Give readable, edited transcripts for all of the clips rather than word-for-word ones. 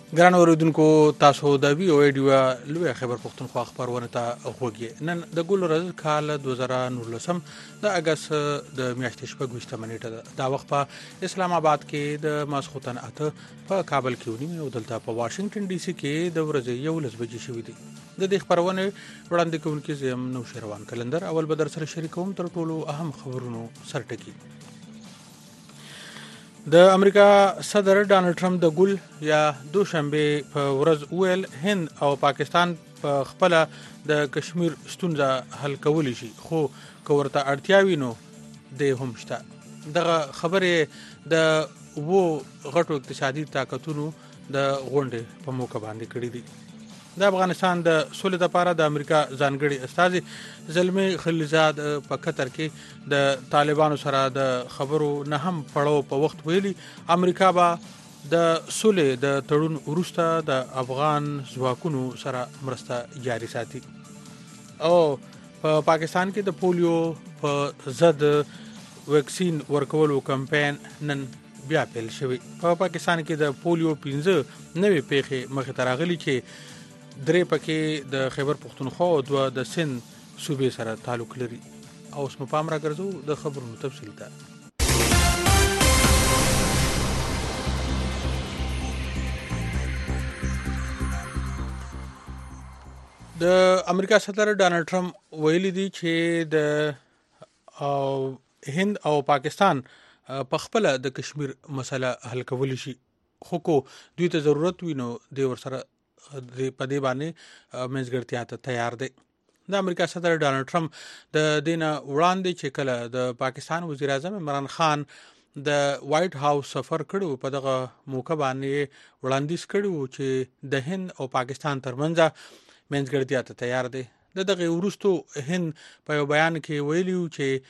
ګران اوریدونکو تاسو د وی او ایډیو لوی خبر پښتونخوا خبرونه ته غوږی نن د ګل ورځ کال 2019 د اگست د میاشتې شپږ منېټه ده دا وخت په اسلام آباد کې د ماسخوتن اته په کابل کې ونی او دلته په واشنگټن ډي سي کې د ورځې 11 بجې شوې دي د دې خبرونه وړاندې کوونکي زم نو شروان کلندر اول بدر سره شریکوم تر ټولو اهم خبرونو سرټکی د امریکا صدر ډانلډ ټرمپ د ګل یا دوشنبه په ورځ ویل هند او پاکستان په خپل د کشمیر ستونزه حل کولی شي خو کورته اړتیاوي نو د هم شته دغه خبره د وو غټو اقتصادي طاقتونو د غونډې په موقع باندې کړې دي د افغانستان د سولې لپاره د امریکا ځانګړي استازي زلمی خلیلزاد په قطر کې د طالبانو سره د خبرو نه هم پړاو په وخت ویلي امریکا به د سولې د تړون وروسته د افغان ځواکونو سره مرسته جاري ساتي او په پاکستان کې د پولیو په ضد ویکسین ورکولو کمپاین نن بیا پیل شوی په پاکستان کې د پولیو 15 نوې پیښې مخ ته راغلي چې درې پکې د خیبر پښتونخوا او دوه د سند صوبې سره تعلق لري او اوس مو پام راګرځو د خبرونو تفصیل ته د امریکا صدر ډانلډ ټرمپ ویلي دی چې د هند او پاکستان په خپل د کشمیر مسله حل کولی شي خو کو دوی ته ضرورت وینو د ورسره د پدې باندې منځګړتیا ته تیار دی د امریکا صدر ډانلډ ټرمپ د دینه وړاندې چې کله د پاکستان وزیر اعظم عمران خان د وایټ هاوس سفر کړو په دغه موقع باندې وړاندیز کړو چې د هند او پاکستان ترمنځ منځګړتیا ته تیار دی دغه ورستو هند په یو بیان کې ویلیو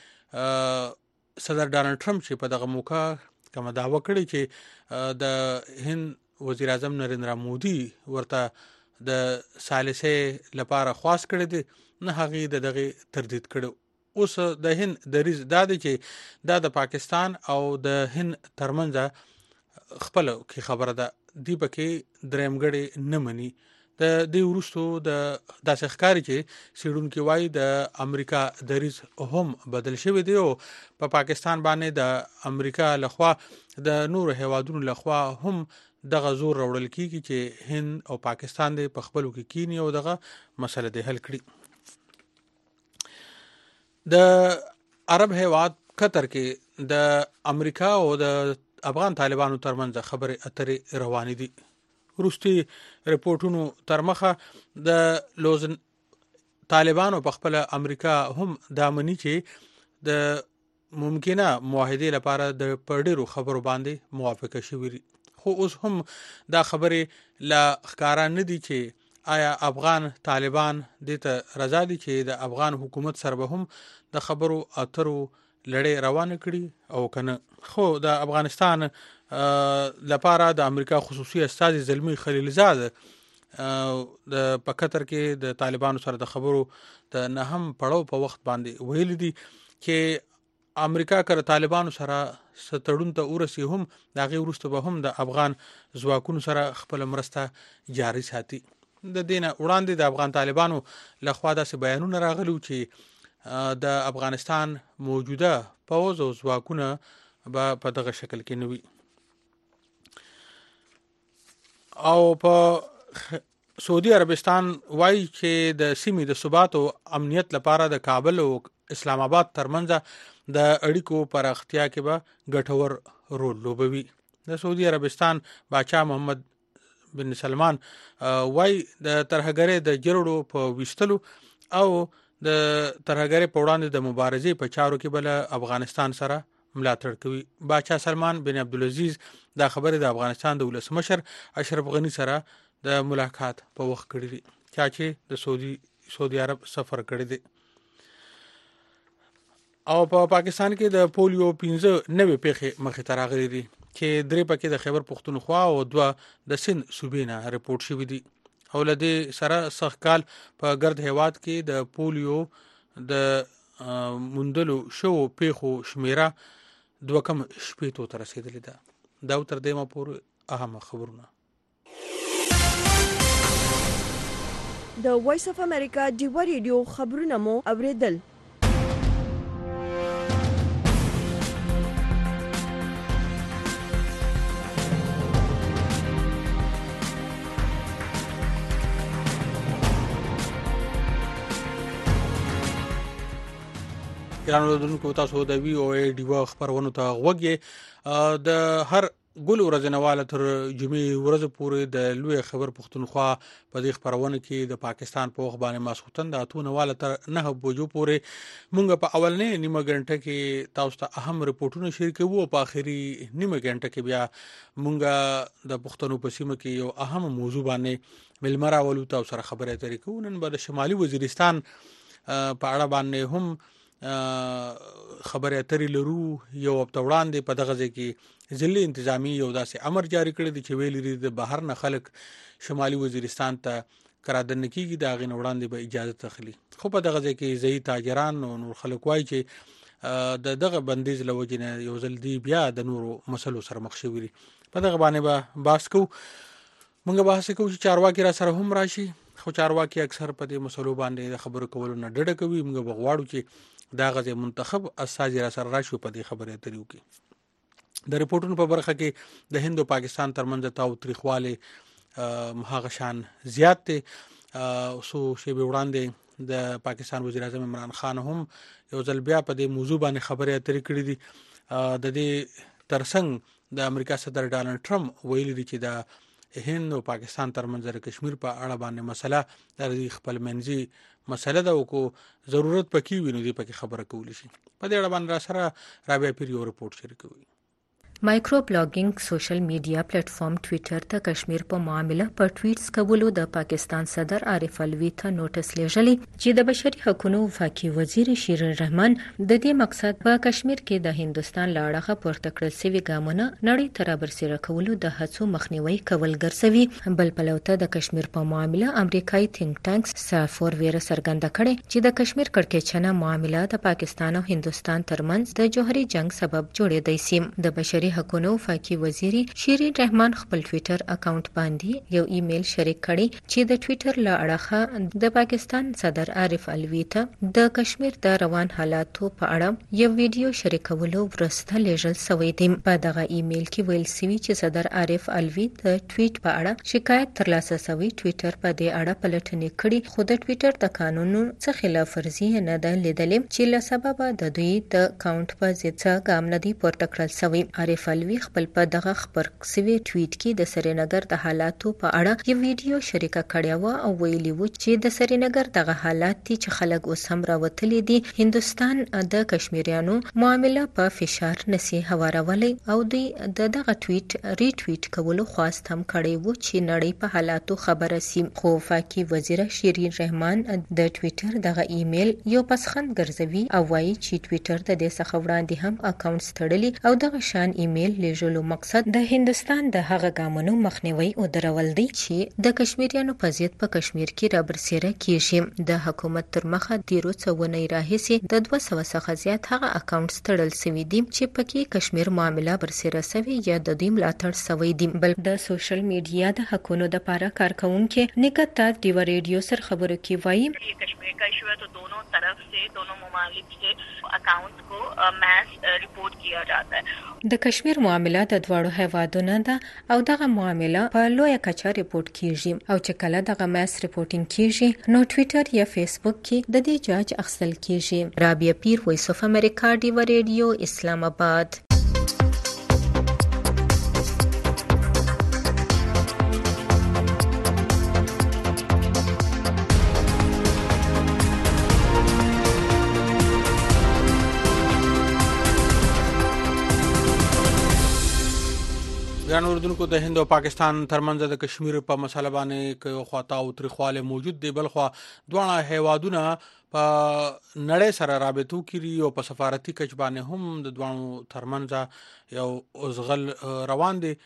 چې صدر ډانلډ ټرمپ چې په دغه موقع کوم داوا کړی چې د هند وزیر اعظم نریندرا مودي ورته د ثالثه لپاره خواست کړی دی نه هغه دغه تردید کړو اوس د هند د ریز د چې د پاکستان او د هند ترمنځ خپل کی خبره ده دی پکې درېمګړي نه مني د دې ورستو د داسې ښکاری چې سیډونکو وای د امریکا د ریز هم بدل شوی دی او په پاکستان باندې د امریکا لخوا د نور هیوادونو لخوا هم دغه زور راوړل کیږي چې هند او پاکستان د پخپلو کې کینی او دغه مسله د حل کړي د عرب هیواد قطر کې د امریکا او د افغان طالبانو ترمنځ خبرې اترې روانې دي روسي ریپورتونو تر مخه د لوزن طالبانو په خپل امریکا هم دامني چې د ممکنه معاهده لپاره د پړډیرو خبرو باندې موافقه شوې خو اوس هم دا خبره لا ښکارا نه دي چې آیا افغان طالبان د ته رضا دي چې د افغان حکومت سره به هم د خبرو اترو لړۍ روانه کړي او کنه خو د افغانستان لپاره د امریکا خصوصي استازي زلمی خلیلزاد د پکتر کې د طالبانو سره د خبرو د نه هم پړاو په وخت باندې ویل دي چې امریکا کړه طالبانو سره ستړون ته ورسی هم دغه ورسته به هم د افغان ځواکونو سره خپل مرسته جاري ساتي د دینه وړاندې د افغان طالبانو لخوا داسې بیانونه راغلي چې د افغانستان موجوده پوځ او ځواکونه په دغه شکل کې نوي او په سعودي عربستان وایي چې د سیمې د ثبات او امنیت لپاره د کابل او اسلام آباد ترمنځ د اړیکو پراختیا کې به ګټور رول لوبوي د سعودي عربستان بادشاہ محمد بن سلمان وای د ترهګرۍ د جرړو په وشتلو او د ترهګرۍ په وړاندې د مبارزې په چارو کې بل افغانستان سره ملاتړ کوي بادشاہ سلمان بن عبدالعزيز دا خبره د افغانستان د ولسمشر اشرف غنی سره د ملاقات په وخت کړی چې د سعودي عرب سفر کړی دی او په پاکستان کې د پولیو 15 نوې پیښې مخ ته راغلي دي چې درې پکې د خیبر پښتونخوا او دوه د سند صوبې نه رپورټ شوې دي او لدې سره سخکال په ګرد هیواد کې د پولیو د مندلو شو پیښو شمیره دوه کم شپې ته رسیدلې ده دا تر دې ما پور اهم خبرونه د وایس اف امریکا ډیوا ریډیو خبرونه مو اوریدل. ګرانو اوریدونکو، تاسو د وی او ای ډیوا خبرونو ته غوږی د هر ګل ورځنواله تر جمعې ورځ پورې د لوی خبر پښتونخوا په دې خبرونه کې د پاکستان په وخت باندې ماسختن د اتونواله تر 9 بجو پورې مونږ په اولنې نیمه غنټه کې تاسو ته اهم رپورټونه شریکو او په اخري نیمه غنټه کې بیا مونږ د پښتنو په سیمه کې یو اهم موضوع باندې ملمرا ولو تاسو سره خبرې اترې کوو. نن به د شمالي وزیرستان په اړه باندې هم خبرې اترې لرو. یو هفته وړاندې په دغه ځای کې ضلع انتظامی یو داسې امر جاری کړی دی چې ویلي د بهر نه خلک شمالي وزیرستان ته کرادن کیږي، دا غي وړاندې به اجازه تخلي. خو په دغه ځای کې ځای تاجران او نور خلک وایي چې دغه بندیز لوجنه یو ځل دی بیا د نورو مسلو سره مخ شوي. په دغه باندې به باس کو مونږ بحث کوو چې چارواکي را سره هم راشي، خو چارواکي اکثر په دې مسلو باندې د خبرو کولو نه ډډه کوي. موږ بغواړو چې دا غزه منتخب اساس را سره راشي په دې خبرې اترې وکړي. د ریپورتونو په برخه کې د هند او پاکستان ترمنځ تاوتریخواله هغه شان زیات دي. سو شی به وړاندې د پاکستان وزیر اعظم عمران خان هم یو ځل بیا په دې موضوع باندې خبرې اترې کړې دي. د دې ترڅنګ د امریکا صدر ډانلډ ټرمپ ویلي دي چې د هند او پاکستان ترمنځ د کشمیر په اړه باندې مسله د خپل منځي مسله ده او کو ضرورت پکې ویني دی پکې خبره کول شي. په دې اړه باندې را سره رابعه پیر یو رپورت شریکوي. مایکرو بلاګینګ سوشل میډیا پلیټ فارم ټوئیټر ته کشمیر په معاملې په ټویټس کولو د پاکستان صدر عارف الوی ته نوټس لیږلی چې د بشري حقوقو وفاقي وزیر شیرین رحمان د دې مقصد په کشمیر کې د هندستان لاړه پورته کړل سوي ګامونه نړۍ ته رابرسېره کولو د هڅو مخنیوي کول ګرځوي. بل پلوته د کشمیر په معاملې امریکایي تھینک ټانک سافور ویره څرګنده کړې چې د کشمیر کړکېچنه معاملې د پاکستان او هندستان ترمنځ د جوهري جنگ سبب جوړېدای شي. د بشري حقوقو وفاقي وزیر شیرین رحمان خپل ټوئیټر اکاونټ باندې یو ایمیل شریک کړی چې د ټوئیټر له اړخه د پاکستان صدر عارف الوی ته د کشمیر د روان حالاتو په اړه یو ویډیو شریکولو ورسته لیږل شوی دی. په دغه ایمیل کې ویل شوی چې صدر عارف الوی د ټوئیټ په اړه شکایت ترلاسه شوی. ټوئیټر په دې اړه پلټنې کړې خو د ټوئیټر د قانونو څخه خلاف ورزي نه ده لیدلې چې له سبب د دوی د اکاونټ په ضد څه ګام نه دی پورته کړل شوی. عارف الوی خپل په دغه خبر سوي ټویټ کې د سرینګر د حالاتو په اړه یو ویډیو شریکه کړی و او ویلي و چې د سرینګر دغه حالات چې خلک اوس هم راوتلي دي، هندستان د کشمیریانو معاملې په فشار نسی هوارولې او دوی دغه ټویټ ریټویټ کولو خواست هم کړی و چې نړۍ په حالاتو خبره سي. خو وفاقي وزیر شیرین رحمان د ټویټر دغه ایمیل یو پسخند ګرځوي او وایي چې ټویټر د دې څخه وړاندې هم اکاونټ تړلی او دغه شان ایمیل لیږلو مقصد د هندستان د هغه ګامونو مخنیوي او درول دی چې د کشمیریانو په ضد په کشمیر کې رابرسېره کیږي. د حکومت تر مخه ډیرو څونې راهیسې د 200 څخه زیات هغه اکاونټس تړل شوي دي چې پکې کشمیر معاملې برسېره شوی یا د دوی ملاتړ شوی دي. بل د سوشل میډیا د حقوقو لپاره کارکونکو نکتا ډیوا ریډیو سره خبرو کې وایي کشمیر کا ایشو ہے تو دونوں طرف سے دونوں ممالک سے اکاؤنٹ کو میس رپورٹ کیا جاتا ہے. د کشمیر معاملې د دواړو هیوادونو ده او دغه معاملې په لویه کچه ریپورت کیږي او چې کله دغه میس ریپورټینګ کیږي نو ټوئیټر یا فیسبوک کې د دې جاج اخیستل کیږي. رابعه پیر، وایس اف امریکا، ډیوا ریډیو، اسلام آباد. ګران اوردونکو، د هند او پاکستان ترمنځ د کشمیر په مسله باندې یو خواطا او تریخواله موجود دی. بل خو دوه هیوادونه په نړۍ سره رابطو کې او په سفارتي کچ باندې هم د دوانو ترمنځ یو اوزغل روان دي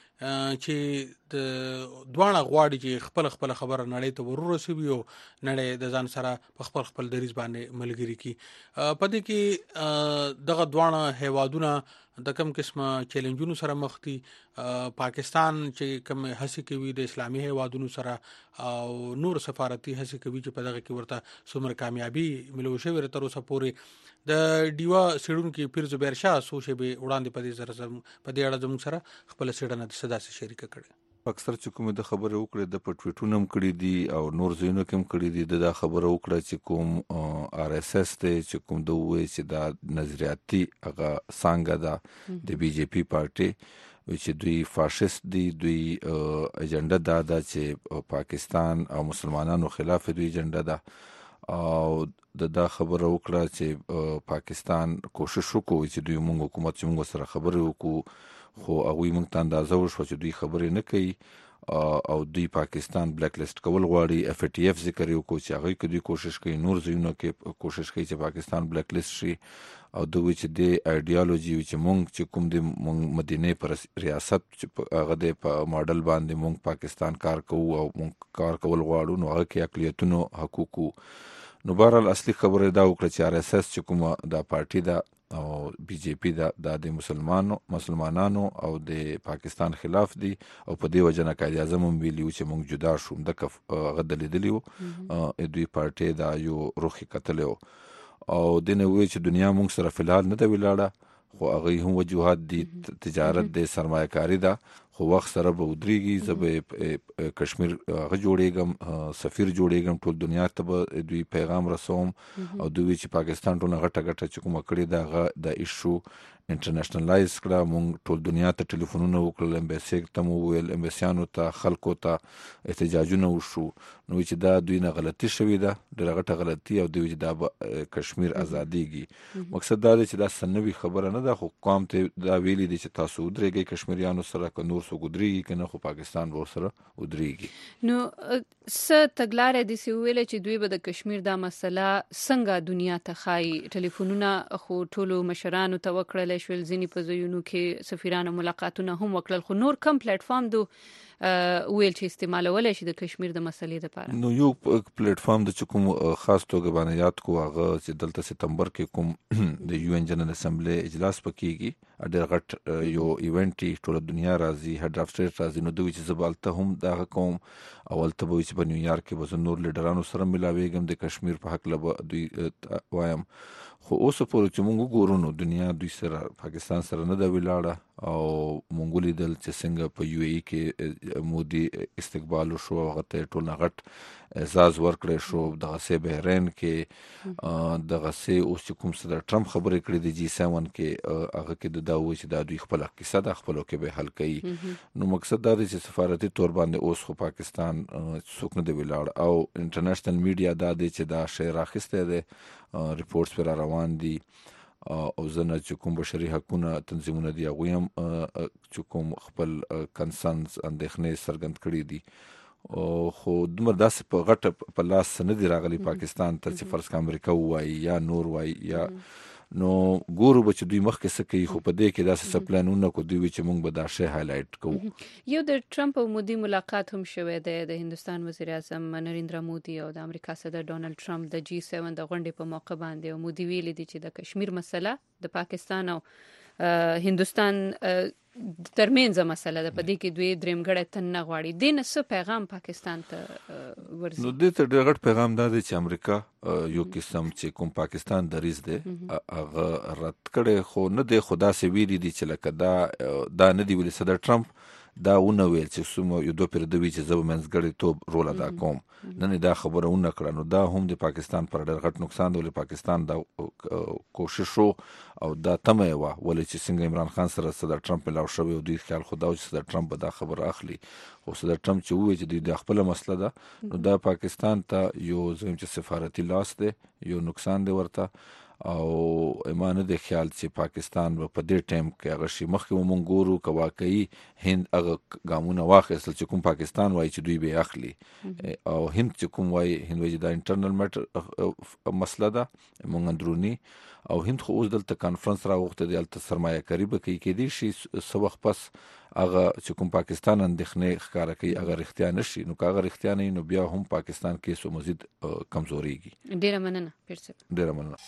چې د دوانه غواړي چې خپل خبره نړۍ ته ورسوي او نړۍ د ځان سره په خپل دریز باندې ملګری کی. په دې کې دغه دوانه هیوادونه د کوم قسمه چیلنجونو سره مخ دي. پاکستان چې کوم هڅه کوي د اسلامي هیوادونو سره او نور سفارتي هڅه کوي چې په دغه کې ورته څومره کامیابی ملو شوی تر اوسه پورې د ډیوا سیډونکو پیر زبیر شاه سوشه به وړاندې په دې اړه زموږ سره خپل سیډنه د صدا سره شریک کړي. اکثر چې کوم د خبره وکړه د پټویټونو هم کړی دي او نور زینو کې هم کړی دي د خبره وکړه چې کوم آر اس اس ته چې کوم د وې چې د نظریاتي هغه څنګه ده د بي جے پی پارټي چې دوی فاشیست دي دوی اجنډا دا چې پاکستان او مسلمانانو خلاف دوی اجنډا ده او دا خبره وکړه چې پاکستان کوشش وکړي چې دوی موږ حکومت چې موږ سره خبرې وکړو خو هغه موږ ته اندازه وشو چې دوی خبرې نه کوي او دوی پاکستان بلیک لیست کول غواړي. اف ټی اف ذکر یو کو چې هغه کوي کوشش کوي نور زینو کې کوشش کوي چې پاکستان بلیک لیست شي او دوی چې د ایډیالوژي چې موږ چې کوم د مدینه پر ریاست چې هغه د ماډل باندې موږ پاکستان کار کوو او موږ کار کول غواړو نو هغه کې اقلیتونو حقوقو نو بهرحال اصلي خبره دا وکړه چې آر اس اس چې کومه دا پارټي دا او بي جے پی دا د مسلمانانو او د پاکستان خلاف دي او په دې وجه نه قائد اعظم هم ویلي چې موږ جدا شو د غد لیدلی وو دوی پارټي دا یو روخي کتلو او د نو چې دنیا موږ سره فلحال نه دی ولاړه خو هغه هم وجوهات دي تجارت د سرمایه‌کاري دا خو وخت سره به ودرېږي زه کشمیر هغه جوړېږم سفیر جوړېږم ټول دنیا ته به دوی پیغام رسوم او دوی چې پاکستان ټول غټه چې کومه کړې دا د ایشو انټرنیشنلایز کړه مونږ ټول دنیا ته ټلیفونونه وکړل امبیسي ته مو ویل امبیسیانو ته خلکو ته احتجاجونه وشو نو چې دا دوی نه غلطي شوې ده ډېره غټه غلطي او دوی چې دا کشمیر ازاديږي مقصد دا دی چې دا سنوي خبره نه ده خو قوم ته دا ویلي دي چې تاسو ودرېږئ کشمیریانو سره که نور څوک ودرېږي که نه خو پاکستان به ورسره ودرېږي. نو څه تګلارې داسې وویلې چې دوی به د کشمیر دا مسله څنګه دنیا ته ښایي ټلیفونونه خو ټولو مشرانو ته وکړل شول ځینې په ځایونو کې سفیرانو ملاقاتونه هم وکړل خو نور کم پلیټ فارم دو ویل چې استعمالولای شي د کشمیر د مسلې لپاره. نو یو پلیټ فارم د کوم خاص توګه باندې یاد کو هغه چې دلته سپتمبر کې کوم د یو ان جنرال اسمبلی اجلاس پکېږي ډېر غټ یو ایونټ ټول دنیا راځي هډ اف سټیټ راځي نو دوی چې زبالته هم دا کوم اول ته به چې په نیویارک کې به نور لیډرانو سره ملاويږم د کشمیر په حق له دوی وایم خو اوس پورې چې موږ ګورو نو دنیا دوی سره پاکستان سره نه دا ولاړه او مونږ لیدل چې څنګه په یو ای کې مودي استقبال شو هغه ته ټول غټ اعزاز ورکړی شو دغه سه بحرین کې دغه سه اوس کوم څه د ټرمپ خبرې کړې دي جی 7 کې هغه کې دا و چې دا دوی خپل قصه د خپلو کې به حل کوي نو مقصد دا دی چې سفارتي تور باندې اوس خو پاکستان څوک نه دی ولاړ او انټرنیشنل میډیا دا دی چې دا شی راخسته دی ریپورتس پر روان دي او زنه چې کوم بشري حقوقو تنظیمونه دي هغه هم چې کوم خپل کنسرنز اندېښنې څرګند کړي دي خو دومره داسې په غټه په لاس نه دی راغلی پاکستان ته چې فرض امریکا وایي یا نور وایي یا نو ګورو به چې دوی مخکې څه کوي خو په دې کې داسې سپلانونه کو دوی چې موږ به دا شی هایلایټ کوو. یو د ټرمپ او مودي ملاقات هم شوه د هندستان وزیر اعظم نریندرا مودي او د امریکا صدر ډونالد ټرمپ د جی 7 د غونډې په موقع باندې او مودي ویلي دي چې د کشمیر مسله د پاکستان او هندستان ترمنځ مسله ده په دې کې دوی درېمګړی تن نه غواړي دین څه پیغام پاکستان ته ورسوي. نو دې ته ډېر غټ پیغام دا دی چې امریکا یو قسم چې کوم پاکستان دریز دی هغه رد کړي خو نه دی خدا سي ویلي دي چې لکه دا نه دی ویلي صدر ټرمپ دا ونه ویل چې سمو یو دوه پر دوی چې زو منځګړی توپ رول ادا کوم نه دا خبره ونه کړه نو دا هم د پاکستان پر ډېر غټ نقصان دی پاکستان دا کوشش او دا تمه و ولې چې څنګه عمران خان سره صدر ټرمپ ملاو شوی او دوی خیال خدا چې صدر ټرمپ دا خبر اخلي خو صدر ټرمپ چې وایي چې د خپل مسله ده نو دا پاکستان ته یو زم چې سفارتي لاس دی یو نقصان دی ورته او ایمانه د خیال چې پاکستان په دې ټیم کې هغه شي مخکې مونږ ګورو که واقعي هند هغه ګامونه واخیستل چې کوم پاکستان وایي چې دوی به اخلي او هند چې کوم وایي هند وایي دا انټرنل میټر مسله ده مونږ اندرونی او هند خو اوس دلته کانفرنس راوغوښته دی هلته سرمایه کاري به کوي کېدای شي څه وخت پس هغه چې کوم پاکستان اندېښنې ښکاره کوي هغه رښتیا نه شي نو که هغه رښتیا نه وي نو بیا هم پاکستان کې څو مزید کمزورېږي. ډېره مننه پیر صاحب. ډېره مننه.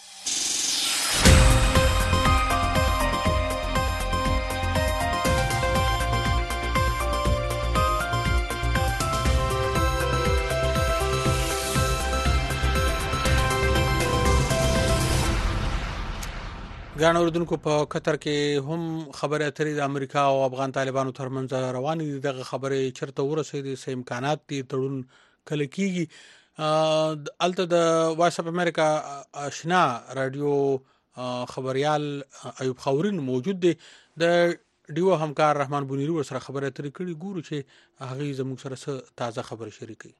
ګران اوردونکو په قطر کې هم خبره اترې د امریکا او افغان طالبانو ترمنځ روانې دي. دغه خبره چرته ورسېدي څه امکانات دي تړون کله کېږي. الته د وایس اف امریکا آشنا رادیو خبريال ایوب خاورین موجود دی. د ډیو همکار رحمان بونیری ور سره خبره اترې کړي ګورو چې هغه زموږ سره څه تازه خبر شریکي.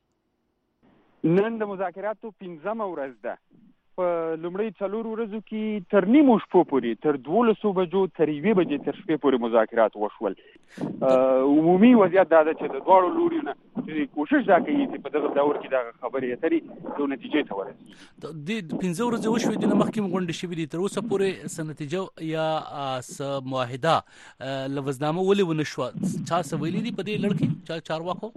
نن د مذاکراتو 15مه ورځ ده. په لومړی 4 ورځو کې تر نیمو شپو پورې تر 12 بجو تر 1 بجې تر شپې پورې مذاکرات وشول. عمومي وضعیت دا ده چې د دواړو لوري نه کوشش دا کوي چې په دغه دور کې دا خبرې اترې د نتیجې ته ورسي. د 15 ورځې وشوې د مخکې غونډې شوې دي تر اوسه پورې څه نتیجه یا څه معاهده لوزنامه ولې ونه شوه چا څه ویلي دي په دې لړ کې چارواکو؟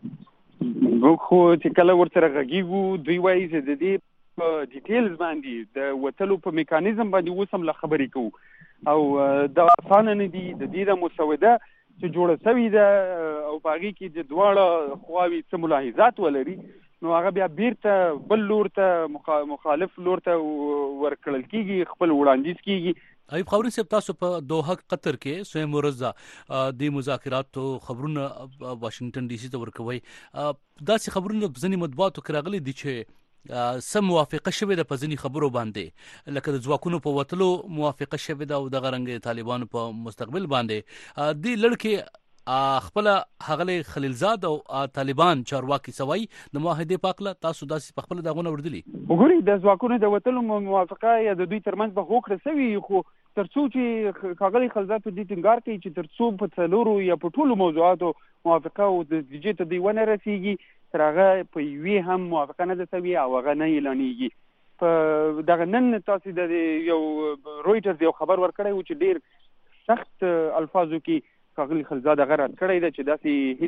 موږ خو چې کله ورسره غږیږو دوی وایي چې د دې ډیټیلز باندې د وټلو په میکانیزم باندې وسم له خبرې کوو او دا اسانه نه دي. د دې د مسوده چې جوړه شوې ده او په هغې کې د دواړه خواوې څه ملاحظات ولري نو هغه بیا بیرته بل لور ته مخالف لور ته ورکړل کېږي خپل وړاندیز کېږي. ایوب خاورین صاحب تاسو په دوحه قطر کې سویم ورځ د مذاکراتو خبرونه واشنگټن ډي سي ته ورکوي. داسې خبرونه ځینې مطبوعاتو کې راغلي دي چې سم موافقه شوې ده په ځینې خبرو باندې لکه د ځواکونو په وتلو موافقه شوې ده او دغه رنګ طالبانو په مستقبل باندې دې لړ کې خپل هغلی خلیلزاد او طالبان چارواکي سوي د معاهدې په اړه تاسو داسې په خپل دغونه وردلی وګورئ د ځواکونو د وتلو موافقه یا د دوی ترمنځ په هوکړه سوي خو ترڅو چې خاغلی خلیلزاد په دې ټینګار کوي چې ترڅو په څلورو یا په ټولو موضوعاتو موافقه او د نتیجې ته دوی ونه رسیږي تر هغه په یوې هم موافقه نه ده سوي او هغه نه اعلانېږي. په دغه نن تاسو د یو رویټرز یو خبر ورکړی و چې ډېر سخت الفاظو کې خاغلی خلیلزاد هغه رد کړی ده چې داسې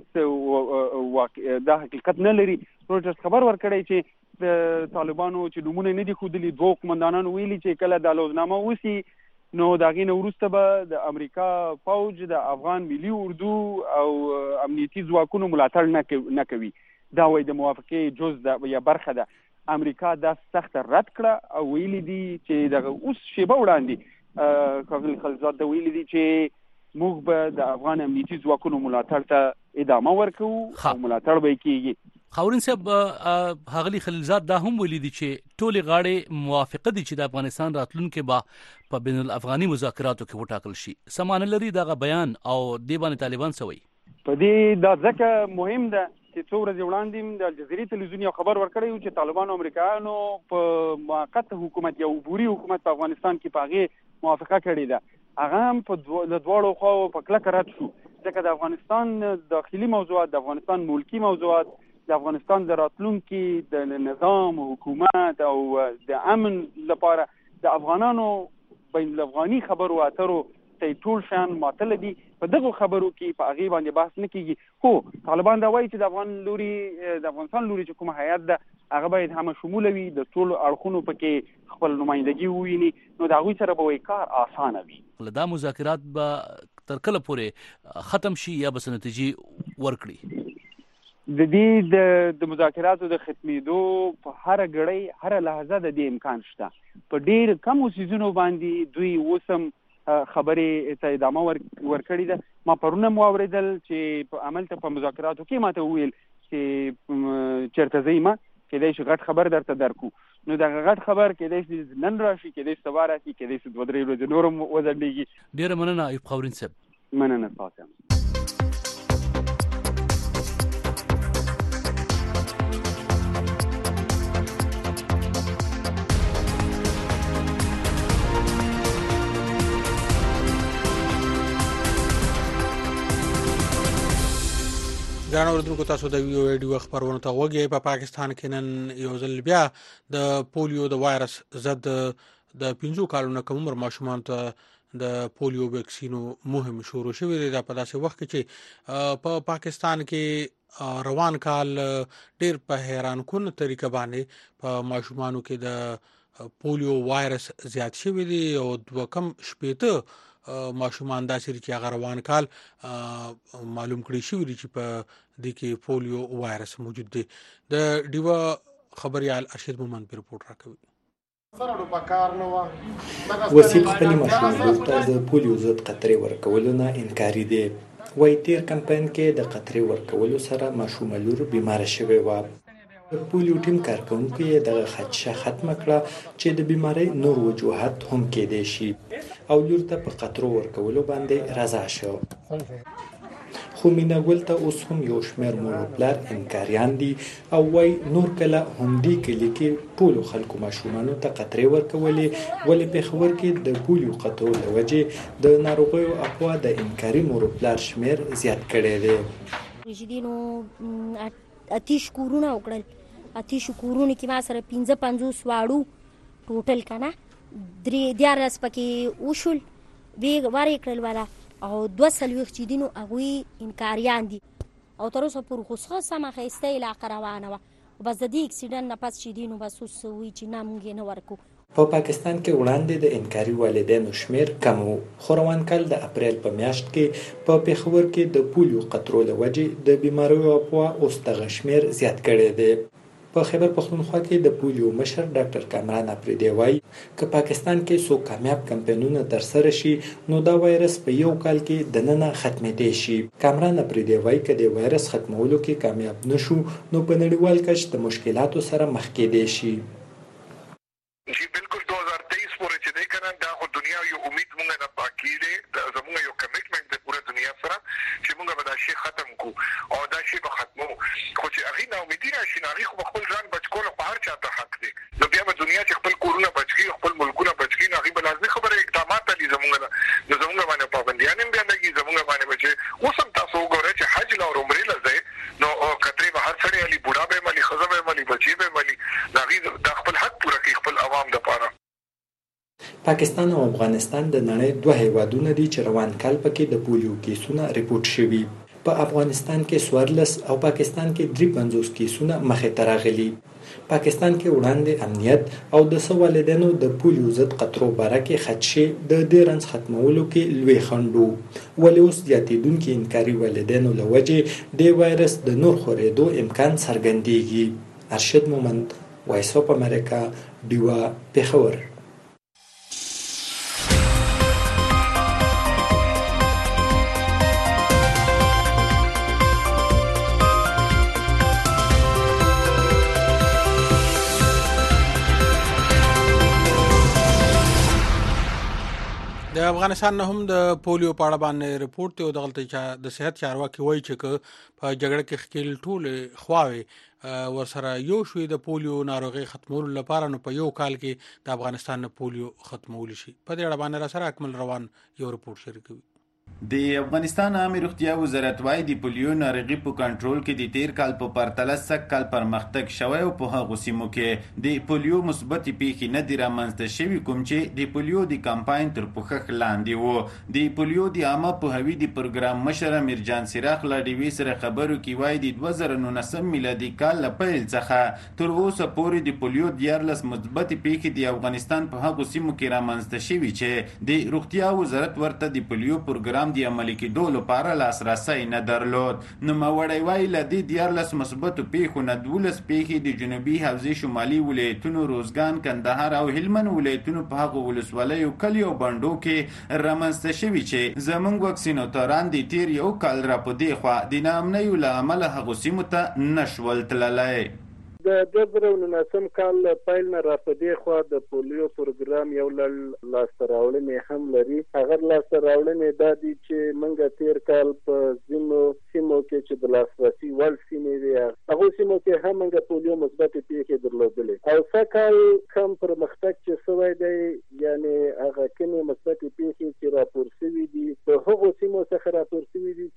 هیڅ دا حقیقت نه لري. رویټرز خبر ورکړی چې د طالبانو چې نومونه نه دي ښودلي دوه قومندانانو ویلي چې کله دا لوزنامه وسي نو د هغې نه وروسته به د امریکا فوج د افغان ملي اردو او امنیتي ځواکونو ملاتړ نه کوي. دا وایي د موافقې جز ده یا برخه ده. امریکا دا سخته رد کړه او ویلي دي چې دغه اوس شیبه وړاندې خاغلی خلیلزاد ته ویلي دي چې موږ به د افغان امنیتي ځواکونو ملاتړ ته ادامه ورکوو او ملاتړ به یې کېږي. خاورین صاحب هغلی خلیلزاد دا هم ویلي دي چې ټولې غاړې موافقه دي چې د افغانستان راتلونکي به په بین الافغاني مذاکراتو کې وټاکل شي. سمانه لري دغه بیان او دې باندې طالبان سوي په دې دا ځکه مهم ده چې څو ورځې وړاندې د الجزیرې تلویزیون یو خبر ورکړی و چې طالبانو امریکایانو په موقت حکومت یا عبوري حکومت په افغانستان کې په هغې موافقه کړې ده. هغه هم د دواړو خواو په کلکه رد شو ځکه د افغانستان داخلي موضوعات د افغانستان ملکي موضوعات د افغانستان د راتلونکي د نظام حکومت او د امن لپاره د افغانانو بین الافغاني خبرو اترو ته ټول شان معطل دي. په دغه خبرو کې په هغې باندې بحث نه کېږي. خو طالبان دا وایي چې د افغانستان لوري چې کومه هیات ده هغه باید همه شموله وي د ټولو اړخونو پکې خپل نمایندګي وویني نو د هغوی سره به وایي کار اسانه وي. دا مذاکرات به تر کله پورې ختم شي یا به څه نتیجې ورکړي؟ د دې د مذاکراتو د ختمېدو په هره ګړۍ هره لحظه د دې امکان شته. په ډېر کمو څیزونو باندې دوی اوس هم خبرې ته ادامه ورکړې ده. ما پرونه مو اورېدل چې په عمل ته په مذاکراتو کې ما ته وویل چې چېرته ځئ ما کېدای شي غټ خبر درته درکو. نو دغه غټ خبر کېدای شي نن راشي کېدای شي سبا راشي کېدای شي 2-3 ورځې نور هم وځنډېږي. ډېره مننه ایوب خاورین صاحب. مننه تاسو. ګران اوریدونکو تاسو د ویو ایډیو خبرونه ته وګورئ په پاکستان کې نن یو ځل بیا د پولیو د وایرس ضد د 15 کالونو کم عمر ماشومان ته د پولیو ویکسینو مهم شروع شوی دی په داسې وخت کې چې په پاکستان کې روان کال ډیر په حیران کن طریقه باندې په ماشومانو کې د پولیو وایرس زیات شوی دی او د کم شپېته ماشومان داسې چې هغه روان کال معلوم کړی شوی دی چې په دې کې پولیو وایرس موجود دی د ډیوا خبريال ارشد مومن په رپورت راکوي وسیب خپل ماشومان ته د پولیو ضد قطرې ورکولو نه انکاري دي وای تیر کمپاین کې د قطرې ورکولو سره ماشوم لور بیمار شوی و پولیو ټیم کارکونکو یې د خدشه ختم کړه چې د بیماری نور وجوهات هم کېدې شي او لور ته په قطرو ورکولو باندې رضا شو خو مینا ګل ته اوس هم یو شمېر مورپلار انکاریان دي او وای نور کله هم دي کلی کې ټول خلکو ماشومانو ته قطرې ورکولې ولې په خبر کې د پولیو قطرو لوجه د ناروغیو اقوا د انکاري مورپلار شمېر زیات کړي دي رژیدینو اتیش کورونه وکړل اتیش کورونه کې ما سره 15 واړو ټوټل کنه درې رس پکې وشول وی واره کړل والا او 200 چې دینو هغه انکاریان دي او تر اوسه پر خصوصا ما خسته علاقه روانه و بس د دې اکسیډنټ نه پس چې دینو بس وسوي چې نامږي نه ورکو په پاکستان کې وړاندې د انکاري والدینو شمیر کم وو خو روان کال د اپریل په میاشت کې په پیښور کې د پولیو قطرو له وجې د بیماریو په اوس دغه شمیر زیات کړی دی په خیبر پختونخوا کې د پولیو مشر ډاکټر کامران افریدی وایي که پاکستان کې څو کامیاب کمپاینونه ترسره شي نو دا وایرس په یو کال کې دننه ختمېدی شي کامران افریدی وایي که د وایرس ختمولو کې کامیاب نشو نو په نړیوال کچه د مشکلاتو سره مخ کېدی شي जी बिल्कुल 2023 पूरे چې دی کنه دا خو دنیا یو امید مونږ نه پاکي دی زموږ یو کمیټمنټ دی پوره دنیا سره چې مونږ به دا شی ختم کو او دا شی به ختمو خو چې هغه نه امیدي راشي هغه خو خپل ځان بچ کول په هر چاته حق دی نو بیا به دنیا چې خپل کورونه بچ کی خپل ملکونه بچ کی هغه به لازمي خبره اقدامات علی زموږ نه زموږ باندې پابندیان هم بیا لګي زموږ باندې بچي اوسم تاسو وګورئ چې حج لا عمره لځي نو کتري به هر سړی علی بوډا به ملي خزه به ملي بچي به ملي هغه د خپل حق پوره کوي خپل عوام د پاره پاکستان او افغانستان د نړۍ دوه هیوادونه دي چې روان کال پکې د پولیو کیسونه ریپورت شوي په افغانستان کې 14 او پاکستان کې 53 کیسونه مخې ته راغلي پاکستان کې وړاندې امنیت او د سوالدانو د پولیو ضد قطرو باره کې خدشه د ډیرنس ختمولو کې لوی خندو ولې اوس زیاتېدونکو انکاري والدینو له وجې د وایرس د نور خورېدو امکان څرګندېږي ارشد مومند وایس اف امریکا ډیوا پیښور د افغانستان نه هم د پولیو په اړه باندې ریپورت دی او دغلته د صحت چارواکي وایي چې په جګړه کې خپل ټول خواوې ورسره یو شوي د پولیو ناروغي ختمولو لپاره نو په یو کال کې د افغانستان نه پولیو ختمول شي په دې اړه باندې را سره اکمل روان یو ریپورت شریکوي د افغانستان عامه روغتیا وزارت وايي د پولیو ناروغي په کنټرول کې د تیر کال په پرتله سږ کال پرمختګ شوی او په هغو سیمو کې د پولیو مثبت پیښې نه دي رامنځته شوي کوم چې د پولیو د کمپاین تر پوښښ لاندې وو د پولیو د عامه پوهاوي د پروګرام مشر میرجان سراخ لا ډیوي سره خبرو کې وايي د 2019 میلادي کال له پیل څخه تر اوسه پورې د پولیو 14 مثبت پیښې د افغانستان په هغو سیمو کې رامنځته شوي چې د روغتیا وزارت ورته د پولیو پروګرام د عملي کېدو لپاره لاسرسی نه درلود نو ماوړی وایي له دې 14 مثبتو پیښو نه 12 پیښې د جنوبي حوزې شمالي ولایتونو روزګان کندهار او هلمند ولایتونو په هغو ولسوالیو کلیو بانډو کې رامنځته شوي چې زموږ واکسینوتران د تیر یو کال را په دې خوا د ناامنیو له امله هغو سیمو ته نشول تللی د 2019 کال پیل نه را په دې خوا د پولیو پروګرام یو لاسته راوړنې هم لري هغه لاسته راوړنې دا دي چې موږ تیر کال په ځینو سیمو کې چې د لاسرسي وړ سیمې وي هغو سیمو کې هم موږ پولیو مثبت پیښې درلودلې او څه کال کم پرمختګ چې شوی دی یعنې هغه کومې مثبت پیښې چې راپور شوي دي په هغو سیمو څخه راپور شوي دي چې هغه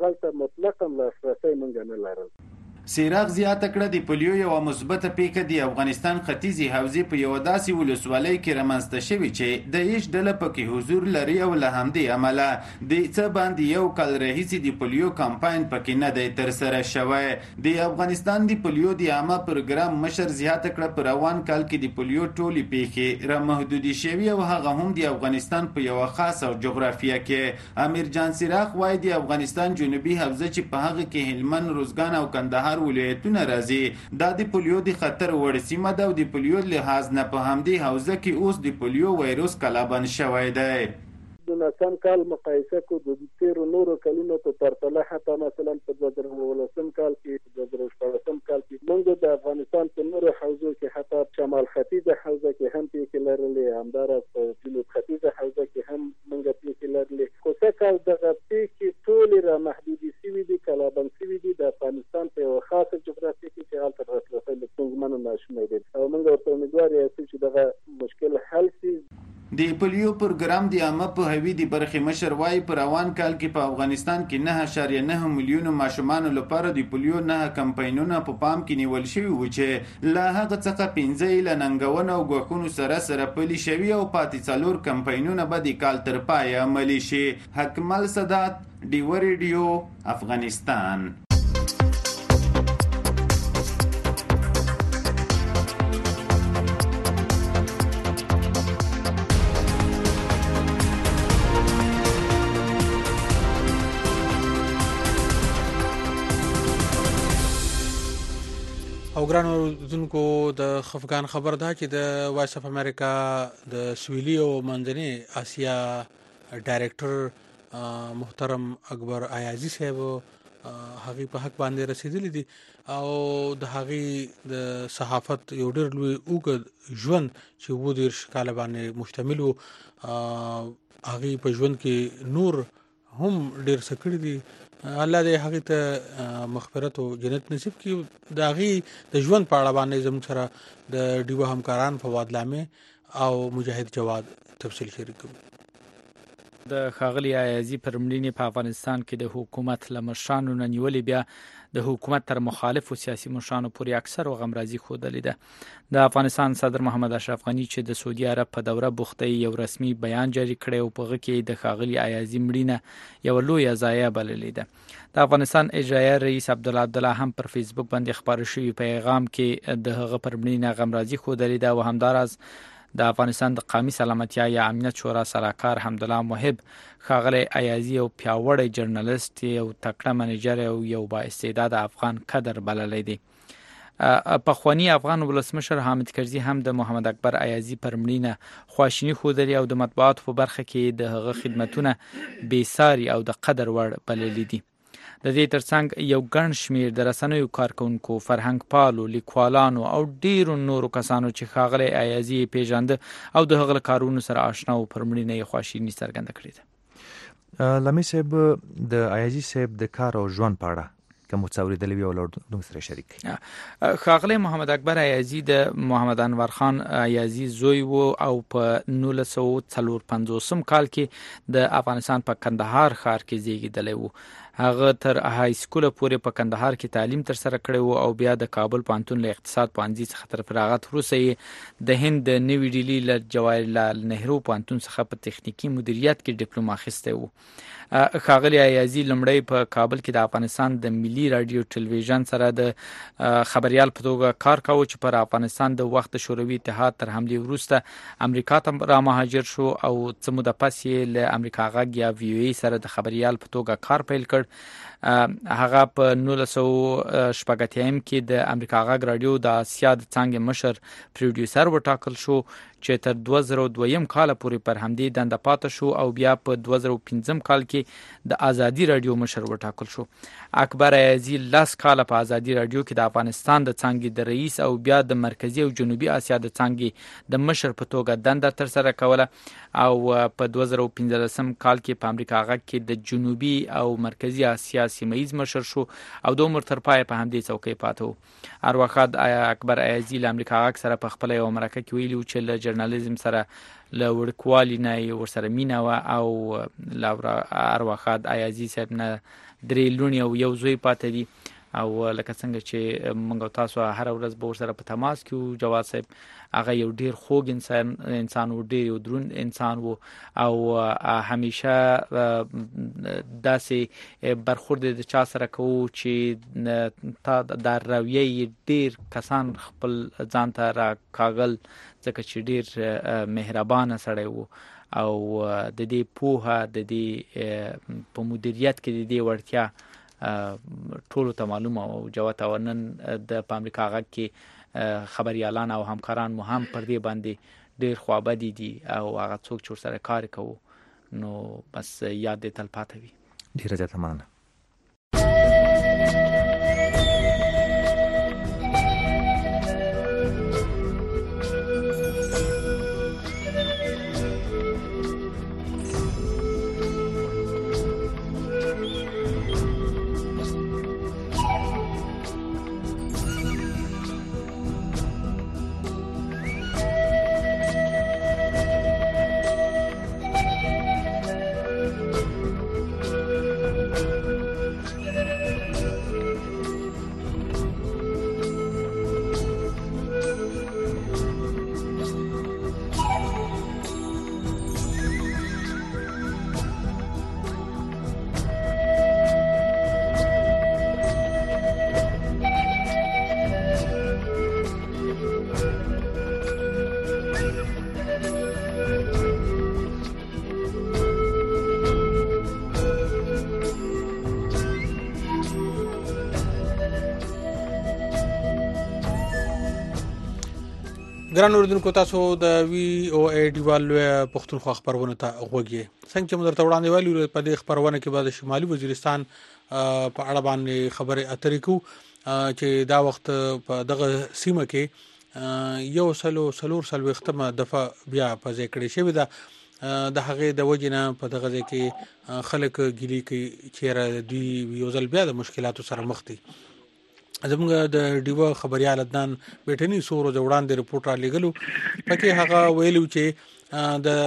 هغه ته مطلقاً لاسرسی موږ نه لرل. سیراغ زیاته کړه د پولیو یو مثبته پیښه د افغانستان ختیځي حوزې په یو داسې ولسوالۍ کې رامنځته شوې چې د هیڅ ډله پکې حضور لري او له همدې امله د څه باندې یو کال راهیسې د پولیو کمپاین پکې نه دی ترسره شوی. د افغانستان د پولیو د عامه پروګرام مشر زیاته کړه په روان کال کې د پولیو ټولې پیښې رامحدودې شوي او هغه هم د افغانستان په یوه خاصه جغرافیه کې. امیر جان سیراغ وایي د افغانستان جنوبي حوزه چې په هغه کې هلمند، روزګان او کندهار ولایتونه راځي دا د پولیو د خطر وړ سیمه ده او د پولیو لحاظ نه په همدې حوزه کې اوس د پولیو وایروس کلابند شوی دی. د ناسم کال مقایسه کو د تیرو نورو کلونو په پرتله حتی مثلا په 2019 کال کې په 2014 کال کې موږ د افغانستان په نورو حوزو کې حتی شمال ختیځه حوزه کې هم پیښې لرلې، همدارس په جنوب ختیځه حوزه کې هم موږ پیښې لرلې. خو څه کال دغه پیښې ټولې را محدودې شوي دي، کلابند شوي دي د افغانستان په یوه خاصه جغرافیه کې چې هلته راتلونکی له ستونزمنو ناشونی دي او موږ ورته امیدوار یاستو چې دغه مشکل حل شي. د پولیو پروګرام د عامه پوهاوي د برخې مشر وایي په روان کال کې په افغانستان کې 9.9 میلیونو ماشومانو لپاره د پولیو 9 کمپاینونه په پام کې نیول شوي و چې له هغه څخه 15 له ننګونو او ګواښونو سره پلي شوي او پاتې 4 کمپاینونه به د کال تر پایه عملي شي. حکمل سادات، ډیو ریډیو، افغانستان. او ګران اوریدونکو د خفګان خبر ده چې د وایس اف امریکا د سویلي او منځنۍ اسیا ډایریکټر محترم اکبر ایازي صاحب هغه په حق باندې رسیدلی دي او د هغه د صحافت یو ډېر لوی اوږد ژوند چې و د شکاله باندې مشتمل وو هغه په ژوند کې نور هم ډېر څه کړي دي. الله دې هغه ته مغفرت او جنت نصیب کړي. د هغه د ژوند په اړه باندې زموږ سره د ډیو همکاران فواد لامه او مجاهد جواد تفصیل شریک کوي. د ښاغلي ایازي پر مړینې په افغانستان کې د حکومت له مشرانو نه نیولې بیا د حکومت تر مخالفو سیاسي مشرانو پورې اکثر غمرازي ښودلې ده. د افغانستان صدر محمد اشرف غني چې د سعودي عرب په دوره بوخته یو رسمي بیان جاری کړی او په هغه کې د ښاغلي ایازي مړینه یو لویه ضایعه بللې ده. د افغانستان اجرایه رئیس عبدالله هم پر فیسبوک باندې خپاره شوی پیغام کې د هغه پر مړینه غمرازي ښودلې ده او همداراز د افغانستان د قومي سلامتیا یا امنیت شورا سلاکار حمدالله محب ښاغلی ایازي او پیاوړی جرنالست او تکړه منیجر او یو با استعداد افغان قدر بللی دی. پخوانی افغان ولسمشر حامد کرزي هم د محمد اکبر ایازي پر مړینه خواشیني ښودلې او د مطبوعاتو په برخه کې د هغه خدمتونه بېساري او د قدر وړ بللي دي. د دې ترڅنګ یو ګڼ شمیر د رسنیو کارکونکو، فرهنګ پالو، لیکوالانو او ډیرو نورو کسانو چې ښاغلی ایازي پیژانده او د هغه کارونو سره آشنا او پر مړینه یې خواشیني څرګنده کړې ده. لمی صاحب د ایازي صاحب د کار او ژوند په اړه کوم څاورېدلې وی ولر دوم سره شریک. ښاغلی محمد اکبر ایازي د محمد انور خان ایازي زوی وو او په 1954 کال کې د افغانستان په کندهار ښار کې زیږیدلی وو. هغه تر های سکول پورې په کندهار کې تعلیم تر سره کړی وو او بیا د کابل پوهنتون له اقتصاد پوهنځي څخه تر فراغت وروسته د هند د نوې ډیلي له جواهرلال نهرو پوهنتون څخه په تخنیکی مدیریت کې ډیپلوم اخیستی وو. ښاغلی ایازي لومړی په کابل کې د افغانستان د ملي رادیو ټلویزیون سره د خبریال په توګه کار کاوه چې پر افغانستان د وخت شوروي اتحاد تر حملې وروسته امریکا ته را مهاجر شو او څه موده پس یې له امریکا غږ یا وی او ای سره د خبریال په توګه کار پیل کړ. هغه په 1980 کې د امریکا غږ رادیو د اسیا د څانګې مشر پروډوسر وټاکل شو چې تر 2002 کال پورې پر همدې دنده پاتې شو او بیا په 2015 کال کې د ازادي رادیو مشر وټاکل شو. اکبر ایازي 10 کال په ازادي رادیو کې د افغانستان د څانګې د رئیس او بیا د مرکزی او جنوبي اسیا د څانګې د مشر په توګه دنده تر سره کوله او په 2015 کال کې په امریکا غږ کې د جنوبي او مرکزی اسیا سیمایز مشر شو او د عمر تر پای په همدې څوکۍ پاتو. ارواخاد اکبر ایازي له امریکا غاک سره په خپل یو مرکه کې ویلي چې له جرنالیزم سره له وړکوالي نه ورسره مینه و او ارواخاد ایازي صاحب نه درې لونی او یو زوی پاتې دي او لکه څنګه چې موږ تاسو هر ورځ به ورسره په تماس کې جواد صاحب هغه یو ډیر خوږ انسان و ډیر یو درون انسان و او همیشه داسې برخورد د چا سره کوو چې تا د رویه ډیر کسان خپل ځان ته را کاغل ځکه چې ډیر مهربانه سړی و او د دې پوهه د دې په مدیریت کې د دې وړتیا ټولو ته معلومه او جوات ونن د امریکا غږ کې خبريالان او همکاران مو هم پر دې باندې ډیر خوابدي دي او هغه څوک چې سره کار کوي نو بس یاد دې تل پاتې وي. ډیره زیاته مننه. ګران اوریدونکو تاسو د وی او ای ډیوال پښتونخوا خبرونه ته غوږی څنګه چې مدرته وړاندې ویلو په دې خبرونه کې بعد شمالي وزیرستان په اړه باندې خبره اترې کو چې دا وخت په دغه سیمه کې یو سلور ختمه دفعه بیا په ځای کړی شوی دا د هغه د وجنه په دغه ځای کې خلک ګلی کې چیرې دوی یو ځل بیا د مشکلاتو سره مخ دي. زموږ د ډیوه خبريال عدنان بیٹنی سورو جوړان د رپورټ را لګلو پکې هغه ویلو چې د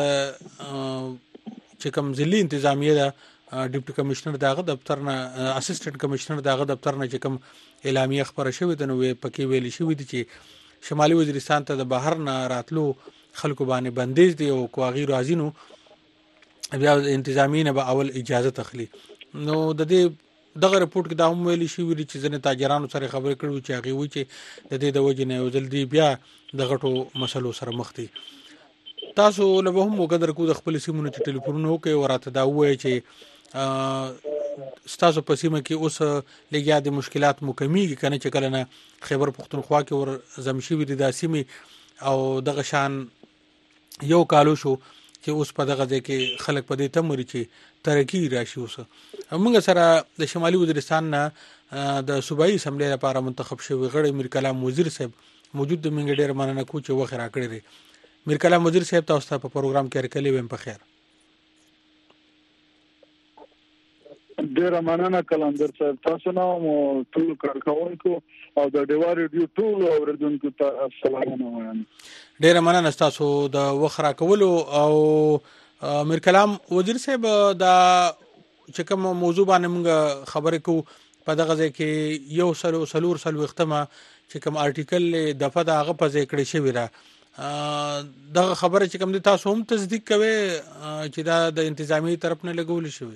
کوم ځلې انتظامیه د ډیپټي کمشنر دغه دفتر نه اسسټنټ کمشنر دغه دفتر نه چې کوم اعلامیه خبره شوې ده نو پکې ویل شوې دي چې شمالي وزیرستان ته د بهر نه راتلو خلکو باندې بندیز دی او کوغی راځینو بیا انتظامیه به اول اجازه تخلي. نو د دې دغه رپورټ کې دا هم ویل شي چې ځنه تاجرانو سره خبرې کړو چې هغه وی چې د دې د وجنه یو جلدی بیا د غټو مسلو سره مخ دي. تاسو له به هم وګدر کو د خپل سیمونو چې ټلیفونونو کې ورته دا وایي چې تاسو په سیمه کې اوس لګیا د مشکلات مکمېږي کنه چې کله نه خیبر پختونخوا کې ور زمشي وی د سیمه او دغه شان یو کالو شو چې اوس په دغه ځای کې خلک په دې تمري چې ترقی راشي. اوس موږ سره د شمالي وزیرستان نه د صوبایي اسمبلی لپاره منتخب شوی غړي میر کلام وزیر صاحب موجود د منګ ډیر مننه کو چې وخت راکړی دی. میر کلام وزیر صاحب تاسو ته په پروګرام کې راکلي ویم په خیر. ډیر مننه کلندر صاحب تاسو نو ټول کارکونکو او د ډیوا ریډیو ټول اوریدونکو ته السلام وایم. ډیر مننه تاسو د وخت راکولو او میر کلام وزیر صاحب دا چې کوم موضوع باندې موږ خبرې کوو په دغه ځای کې یو سلور ختمه چې کوم آرټیکل دغه دغه په ځای کړی شوی را دغه خبره چې کوم د تاسو هم تصدیق کوي چې دا د انتظامی طرف نه لګول شوی.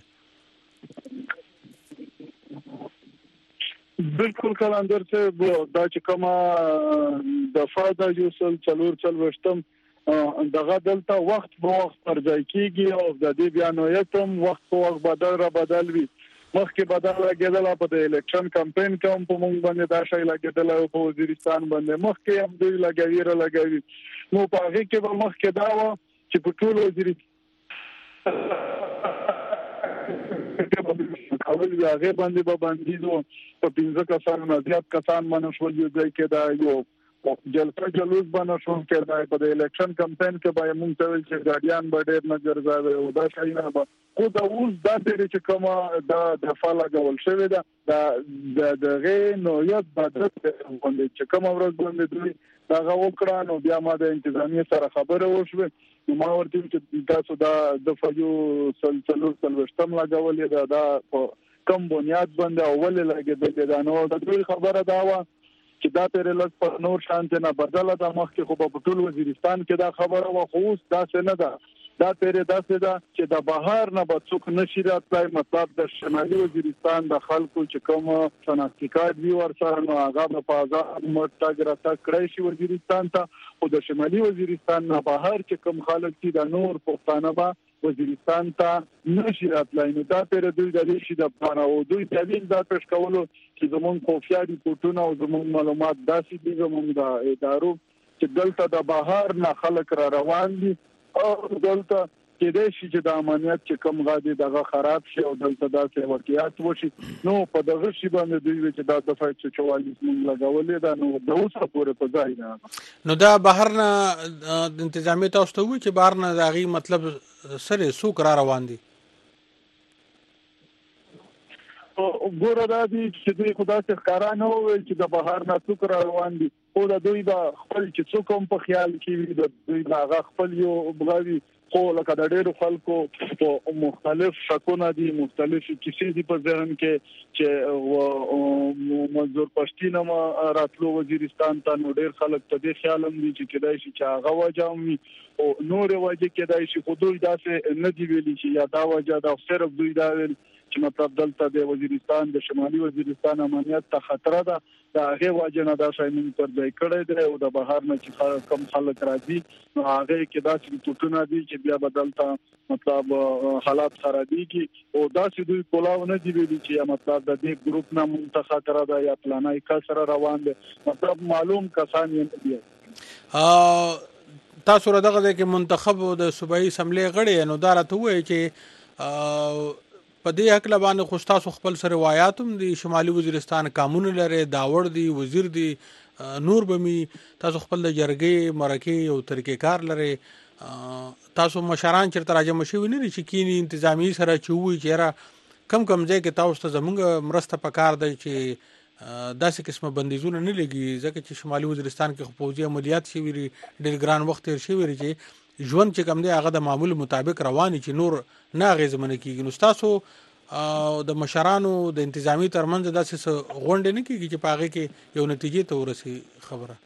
بالکل کلندر صاحب دا چې کومه دفعه د یو سلور وشتم دغه دلته وخت په وخت پر ځای کیږي او د دې بیانویت هم وخت په وخت بدل وي. مخکې بدل لګیدل په د الیکشن کمپاین کوم په مونږ باندې دا شی لګیدل او په وزیرستان باندې مخکې هم دوی لګوي نو په هغه کې به مخکې دا و چې په ټول وزیرستان اول هغه باندې به بندیزو په 15 کسان نه زیات کسان باندې شول یو ځای کې دا یو جلسه جلوس باندې شو کې په الیکشن کمپاین کې به موږ ته ویل چې ګاډیان به ډېر نه ګرځاوي او دا شایي نه به خو دا اوس دا ډېر چې کومه دا دفاع لګول شوې ده د غي نوعیت بدل باندې چې کوم ورځ باندې دوی دا وکړه نو بیا ما د انتظامیه سره خبره وشوه ما ورته چې تاسو دا د فجو سلسلوشتم لګولې دا کم بنیاد باندې اول لګېدل دا نو د دوی خبره دا و چې دا پر لږ په نور شانت نه بدله د مخکې خو په ټول وزیرستان کې دا خبره و خو اوس دا څه نه ده دا پر داسې ده چې د بهر نه به څوک نشي راتلای مطلب د شمالي وزیرستان د خلکو چې کوم شناختی کارت وي ورسره نو هغه په آزاد مرتګ راتګ کړی شي وزیرستان ته خو د شمالي وزیرستان نه بهر چې کوم خلک دي د نور پښتانه به وزیرستان ته نشي راتلای نو دا پر دوی د شي د پاره او دوی تعلیل دا پېښ کولو چې زمون خفیا ریپورتونه او زمون معلومات داسې دي زمون د ادارو چې دلته د بهر نه خلک را روان دي او دلته کې د شي چې د امنیت چې کم غادي دغه خراب شي او دلته داسې واقعیت وشي نو په دغه شی باندې دوی چې دا د فایټ 44 مونږ لګولې دا نو د اوسه پورې په ځای نه نو دا بهر نه د انتظامی تاسو ته وی چې بهر نه دغه مطلب سره سوق را روان دي ګوره دا دي چې دوی خدا څخه ښکارا نه وویل چې د بهر نه څوک را روان دي او د دوی د خپل چې څوک هم په خیال کې وي د دوی د خپل یو بغاوي خو لکه د ډېرو خلکو په مختلف شکونه دي مختلف کیسې دي په ذهن کې چې منظور پښتين ما راتلو وزیرستان ته نو ډېر خلک ته دې خیال هم دي چې کدای شي چې هغه وجامي او نور وجه کدای شي خو دوی داسې نه دی ویلي چې یا دا وجه دا صرف دوی دا ویل چې مطلب دلته د وزیرستان د شمالي وزیرستان امنیت ته خطر ده دا هغه واجب نه دا شاینین پر ځای کړی دی او د بهر نه چې کم خلک راځي نو هغه کې دا چې ټوټونه دي چې بیا بدلته مطلب حالات خرابېږي او دا چې دوی کولاو نه دی ویلي چې مطلب د دې ګروپ نه منتخب خطر ده یا پلانای کسر روان دي مطلب معلوم کسان یې دي تاسو را دغه کې منتخب د صوبایي اسمبلی غړي نو دا راته وایي چې په دې حق لبانه خو تاسو خپل سره روایت هم دي شمالي وزیرستان قانون لري داوړ دي وزیر دي نور بمی تاسو خپل د جرګې مرکه او طریقې کار لري تاسو مشران چې راځم شي ونی چې کینی انتظامی سره چوي چیرې کم ځای کې تاسو ته زمونږ مرسته پکار دی چې داسې قسمه بندیزونه نه لګي ځکه چې شمالي وزیرستان کې فوجي عملیات شي ویری ډېر ګران وخت تیر شي ویری چې ژوند چې کوم دی هغه د معمول مطابق رواني چې نور نه غیزمنه کیږي نو تاسو د مشرانو د انتظامی ترمنځ داسې غونډه نه کیږي چې پاغه کې یو نتیجې ته ورسي خبره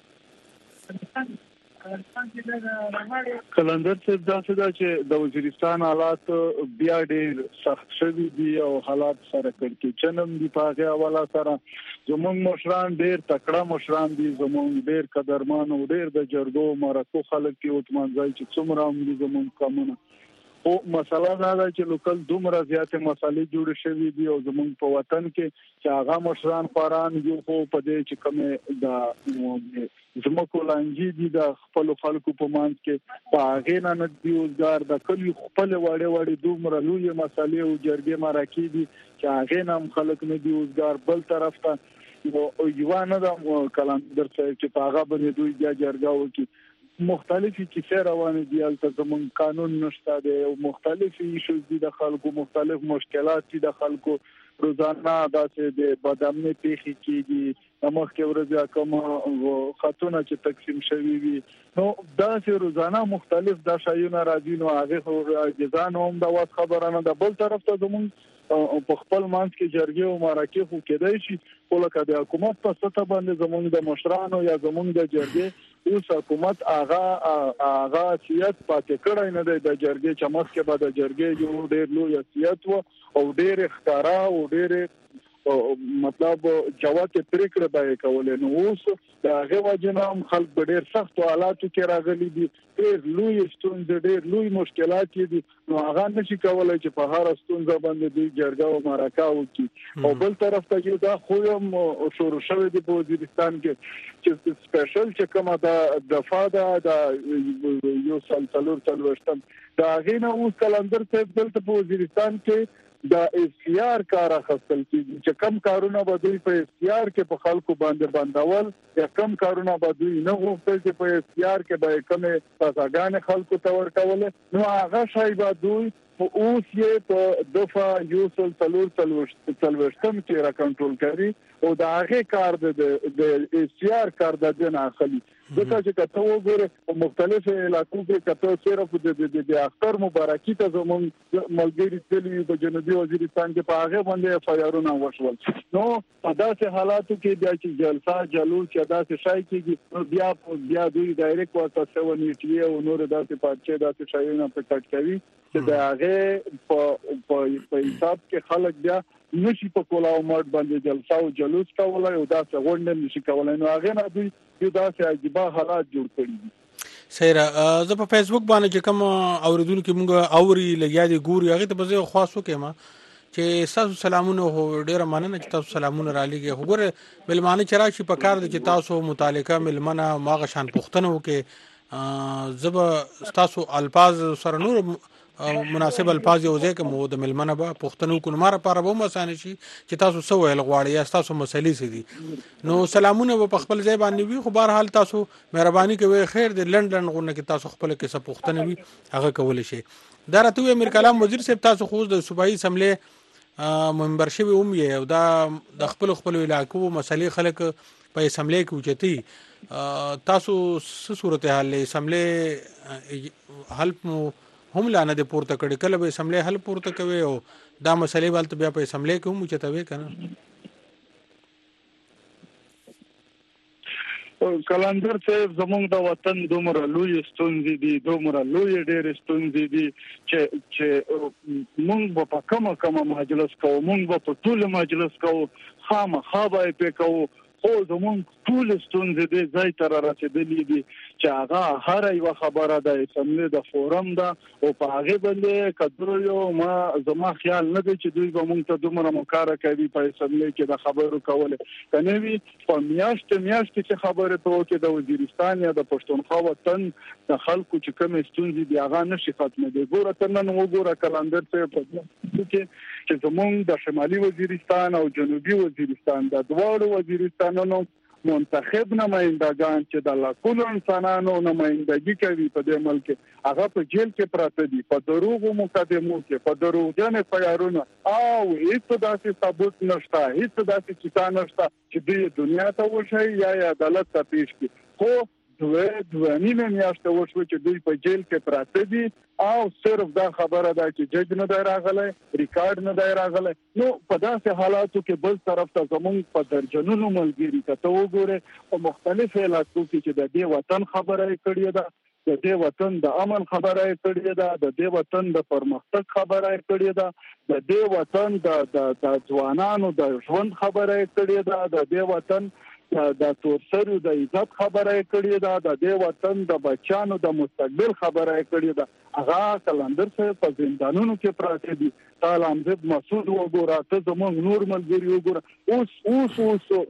کلندر څه داسې دا چې د وزیرستان حالات بیا ډېر سخت شوي دي او حالات سره کړکېچنم دي په هغه حواله سره زموږ مشران ډېر تکړه مشران دي زموږ ډېر قدرمان او ډېر د جرګو مرکو خلک کې اوتمنځي چې څومره هم دي زموږ قانون او مسله دا ده چې لوکل دومره زیاتې مسالې جوړې شوې دي او زموږ په وطن کې چې هغه مشران خوران یو خو په دې چې کومه د زموږ لانجی دي د خپل خلکو په مانځ کې په هغه نه دی اوسګار د کلی خپل وړې دومره لوی مسالې او جرګې مراکې دي چې هغه نام خلک نه دی اوسګار بل طرف ته یو نه د کلندر چې په هغه باندې دوی بیا جرګه وکړي مختلفي کیسې روانې دي البته زمون قانون نشته دی او مختلفي ایشوز دي د خلکو مختلف مشکلات دي د خلکو روزانه داسې د بادامنه پیخي کیږي مخکې ورځ کوم خاتونه چې تقسیم شوي وي نو داسې روزانه مختلف د شایونه راځي نو هغه خو ځان هم د واس خبره نه د بل طرف ته زمون په خپل مانس کې جرګې او مرکه خو کېدای شي ولکه د حکومت په سطح باندې زمونږ د مشرانو یا زمونږ د جرګې اوس حکومت هغه سیاست پاتې کړی نه دی د جرګې چې مخکې به د جرګې یو ډېر لوی سیاست و او ډېر ښکارا او ډېر مطلب جواب پریکړه به کولې نو اوس د هغه وجنام خلک ډېر سخت حالاتو کې راغلي دي ډېر لوی ستونزې ډېر لوی مشکلات دي نو هغه نشي کولای چې په هر ستونزه باندې دوی جرګه او مرکه وکړي او بل طرف ته یو دا خو هم شروع شوی دی په وزیرستان کې چې سپیشل چې کومه د دفاع د یو سال څلور څلوېښتم دا هغه نه اوس کلندر څه دلته په وزیرستان کې د اختیار کار اخیستل کیږي چې کم کارونه به دوی په اختیار کې په خلکو باندې بندول یا کم کارونه به دوی نه غوښتل چې په اختیار کې به کومه سزاګانې خلکو ته ورکول نو هغه شی به دوی اوس یې په دفعه یوسل څلوېښتم کې را کنټرول کوي او د هغه کار د اختیار کار د دې نه اخلي ځکه چې کته وګوره په مختلفو علاقو کې کته صرف د اختر مبارکي ته زموږ ملګری تللی په جنوبي وزیرستان کې په هغه باندې فایرونه وشول نو په داسې حالاتو کې بیا چې جلسه جلوس چې داسې شای کېږي بیا دوی ډایرکټ ورته سونیټي او نور داسې پاتې داسې شایونه په کټ کوي چې د هغه په حساب کې خلک بیا نشي په کولاو ماډ باندې جلسه او جلوس کولای او دا څه غونډه نشي کولای نو هغه نه دوی یو داسې عجیبه حالات جوړ کړي سیره زه په فیسبوک باندې چې کوم اوریدونکو موږ اوري لګیا دي ګوري هغه ته به خاصو کېما چې تاسو سلامونه هو ډیره مننه چې تاسو سلامونه را لګي وګوره ملمانه چې راشي په کار دي چې تاسو متعلقه ملمنه ماغه شان پښتنه وکي زب تاسو الفاظ سره نور مناسب الفاظ یو ځکه مو د ملمنه به پښتنو کو ماره لپاره به مسانه شي چې تاسو سو ویل غواړي یا تاسو مسلې سي دي نو سلامونه په خپل ځای باندې وي خو بهر حال تاسو مهرباني کوي خیر د لندن غونه کې تاسو خپل کې څه پښتنه وي هغه کول شي دا راته امیر کلام وزیر صاحب تاسو خو د صوبایي اسمبلی ممبر شوی او دا د خپل علاقو مسلې خلک په اسمبلی کې وچتي تاسو څه صورتحال اسمبلی حل هم لانه د پورته کړي کله به اسمبلی حل پورته کوي او دا مسلې والته بیا په اسمبلی کې هم چتوي کنه کلندر صاحب زموږ د وطن دومره لوی ستونزې دي دومره لوی ډېر ستونزې دي چې موږ په کومه مجلس کوو موږ په ټول مجلس کوو خامخا به پې کوو خو زموږ ټول ستونزې دې ځای ته رسېدلې دي چې هغه هر یو خبره د اسمبلی د فورم ده او په هغه باندې کډرو یو زما خیال نه دی چې دوی به موږ ته دومره مکاره کوي په اسمبلی کې د خبرو کوله کنه وی په میاشت چې خبره ته وکړي د وزیرستان یا د پښتونخوا وطن د خلکو چې کوم ستونزې دي هغه نشي ختمه دي ګوره تر نن وګوره کلندر ته په کې چې زموږ د شمالي وزیرستان او جنوبي وزیرستان د دواړو وزیرستانونو منتخب نمائندگان چې د لاکونو انسانانو نمائندګي کوي په دې ملک هغه په جیل کې پراته دي په دروغو مقدمو کې په دروغجن فیارونو او هیڅ داسې ثبوت نشته هیڅ داسې کیسه نشته چې د دنیا ته وشي یا عدالت ته پیش کړي خو دوه نیمه میاشته وشو چې دوی په جیل کې پراته دي او صرف دا خبره ده چې جج نه دی راغلی ریکارډ نه دی راغلی نو په داسې حالاتو کې بل طرف ته زموږ په درجنونو ملګري ته وګوره په مختلفو علاقو کې چې د دې وطن خبره کړې ده د دې وطن د امن خبره کړې ده د دې وطن د پرمختګ خبره کړې ده د دې وطن د ځوانانو د ژوند خبره کړې ده د دې وطن د تورسرو د عزت خبره کړې ده د دې وطن د بچانو د مستقبل خبره کړې ده هغه کلندر صاحب په زندانونو کې پراته دي تعالی امجد مسعود وګوره ته زموږ نور ملګری وګوره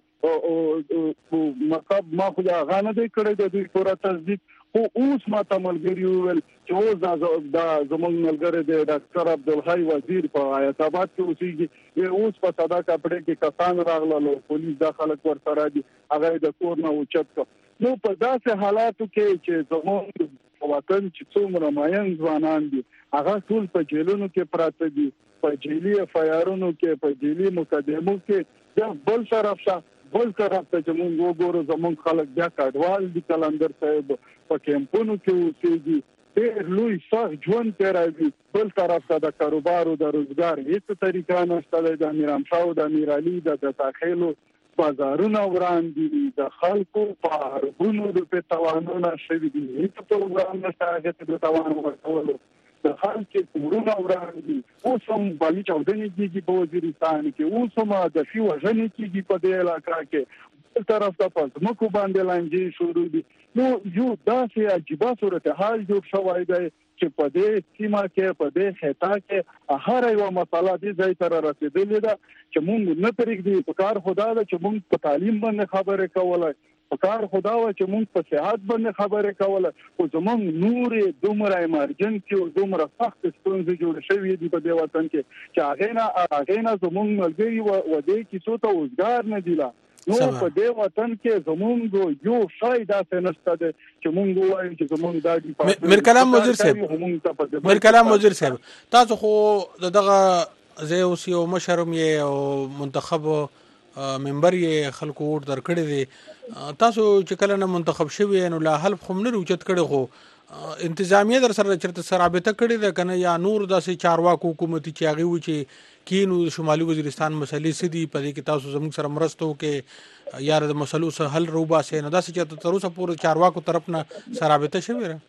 اوس مطلب ما خو هغه نه دی کړی د دوی پوره تصدیق خو اوس ما ته ملګری وویل چې اوس دا زموږ ملګری دی ډاکټر عبدالحی وزیر په حیات آباد کې اوسېږي اوس په ساده کپړې کې کسان راغلل پولیس دا خلک ورسره دي هغه د کور نه اوچت کړ نو په داسې حالاتو کې چې زموږ وطن چې څومره ماین ځوانان دي هغه ټول په جیلونو کې پراته دي په جیلي فیارونو کې په جیلي مقدمو کې دا بل طرف ته چې موږ وګورو زموږ خلک بیا کډوال دي کلندر صاحب په کیمپونو کې اوسېږي ډېر لوی سخت ژوند تېروي بل طرف ته د کاروبار او د روزګار هیڅ طریقه نشته دی د میرامشاه او د میرعلي د داخلو بازارونه وړاندې د خلکو په ارګونو د توانونه شوي دي هیڅ پروګرام نشته هغه ته د توان ورکولو د خلکو کورونه وړاندې اوس هم بالي چاودنې کېږي په وزیرستان کې اوس هم د فی وژنې کېږي په دې علاقه کې بل طرف ته په ځمکو باندې لانجې شروع دي نو یو داسې عجیبه صورتحال جوړ شوی دی چې په دې سیمه کې په دې خطا کې هر یو مسله دې ځای ته رسېدلې ده چې موږ نه پرېږدي په کار خدا ده چې موږ په تعلیم باندې خبرې کولای کار خدا و چې موږ په صحت باندې خبرې کوله او زموږ نورې دومره ایمرجنسي او دومره سخت ستونزې جوړ شوې دي په دې وطن کې چې هغه نه زموږ ملګري و دې کیسو ته اوسګار نه دي لا نو په دې وطن کې زموږ یو شای داسې نشته چې موږ وایو چې زموږ د میر کلام وزیر صاحب تاسو خو دغه زه اوس یو مشرم یې او منتخب ممبر یې خلکو ووټ درکړی دی تاسو چې کله نه منتخب شوی نو لا حلف خو نه اوچت کړی خو انتظامیه در سره چرته رابطه کړې ده کنه یا نور داسې چارواکو حکومتي چې هغه و چې کینو شمالي وزیرستان مسلې سدي په دې کې تاسو زموږ سره مرسته وکړي یا د مسلو سره حل روباسه نه داسې چې تر اوسه پورې چارواکو طرف نه رابطه شوی را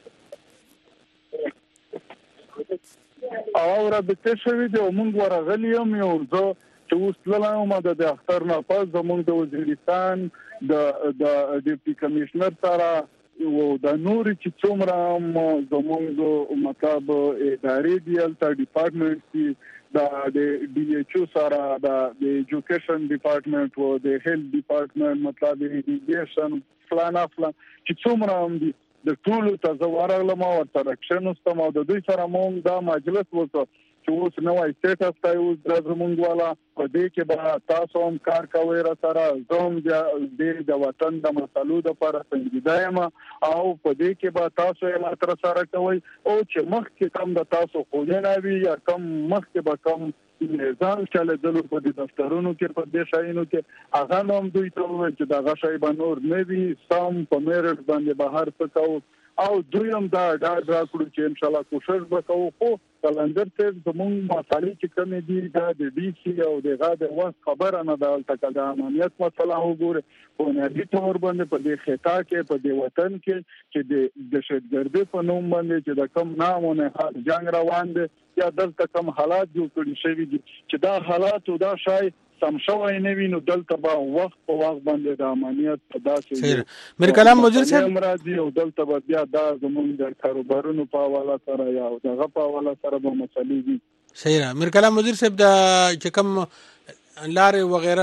او رابطه شوی دی موږ ورغلی یم یو ځو چې اوس لاله د اختر نه پس زموږ د وزیرستان د ډیپټي کمشنر سره او د نور چې څومره زموږ مطلب ادارې دی تل ډپارټمنټ دی د ډي ایچ او سره د ایجوکیشن ډپارټمنټ او د هیلث ډپارټمنټ مطلب ایجوکیشن فلان چې څومره هم دي د ټولو تزوارغلم او ترکشن واستم او د دوی سره مونږ دا مجلس وکړ چې اوس نوې سټیټس ته اوس د زمونږ والا په دې کې به تاسو هم کار کوئ را سره زوم د وطن د مسلو د پر څنګه او په دې کې به تاسو یې تر سره کوئ او چې مخکې کم د تاسو خو نه وي یا کم مخکې به کم نظام چاله دلو په دفترونو کې په دې شاینو کې هغه نوم دوی ته وایي چې دا غشای باندې نه وي سم په میرټ باندې بهر څکاو او دوی هم دا کړو چې ان شاء الله کوشش وکړو خو کلندر ته زموږ مسالې چې کومې دي دا د ډي سي او د غاده وس خبره نه ده تل د امنیت مسله وګوره په نړۍ تور باندې په دې خطا کې په دې وطن کې چې د دهشتګردي په نوم باندې چې د کم نامونه جنگ روان دي یا دلته کم حالات جوړ کړي شوی دي چې دا حالات او دا شای سم شوی نه وینو دلته به وخت په وخت باندې د امنیت په داسې میر کلام وزیر صاحب مرادي او دلته به بیا دا زموږ د کاروبارونو په حواله سره یا دغه په حواله سره به مسلې دي صحیح میر کلام وزیر صاحب دا چې کوم لارې وغیرہ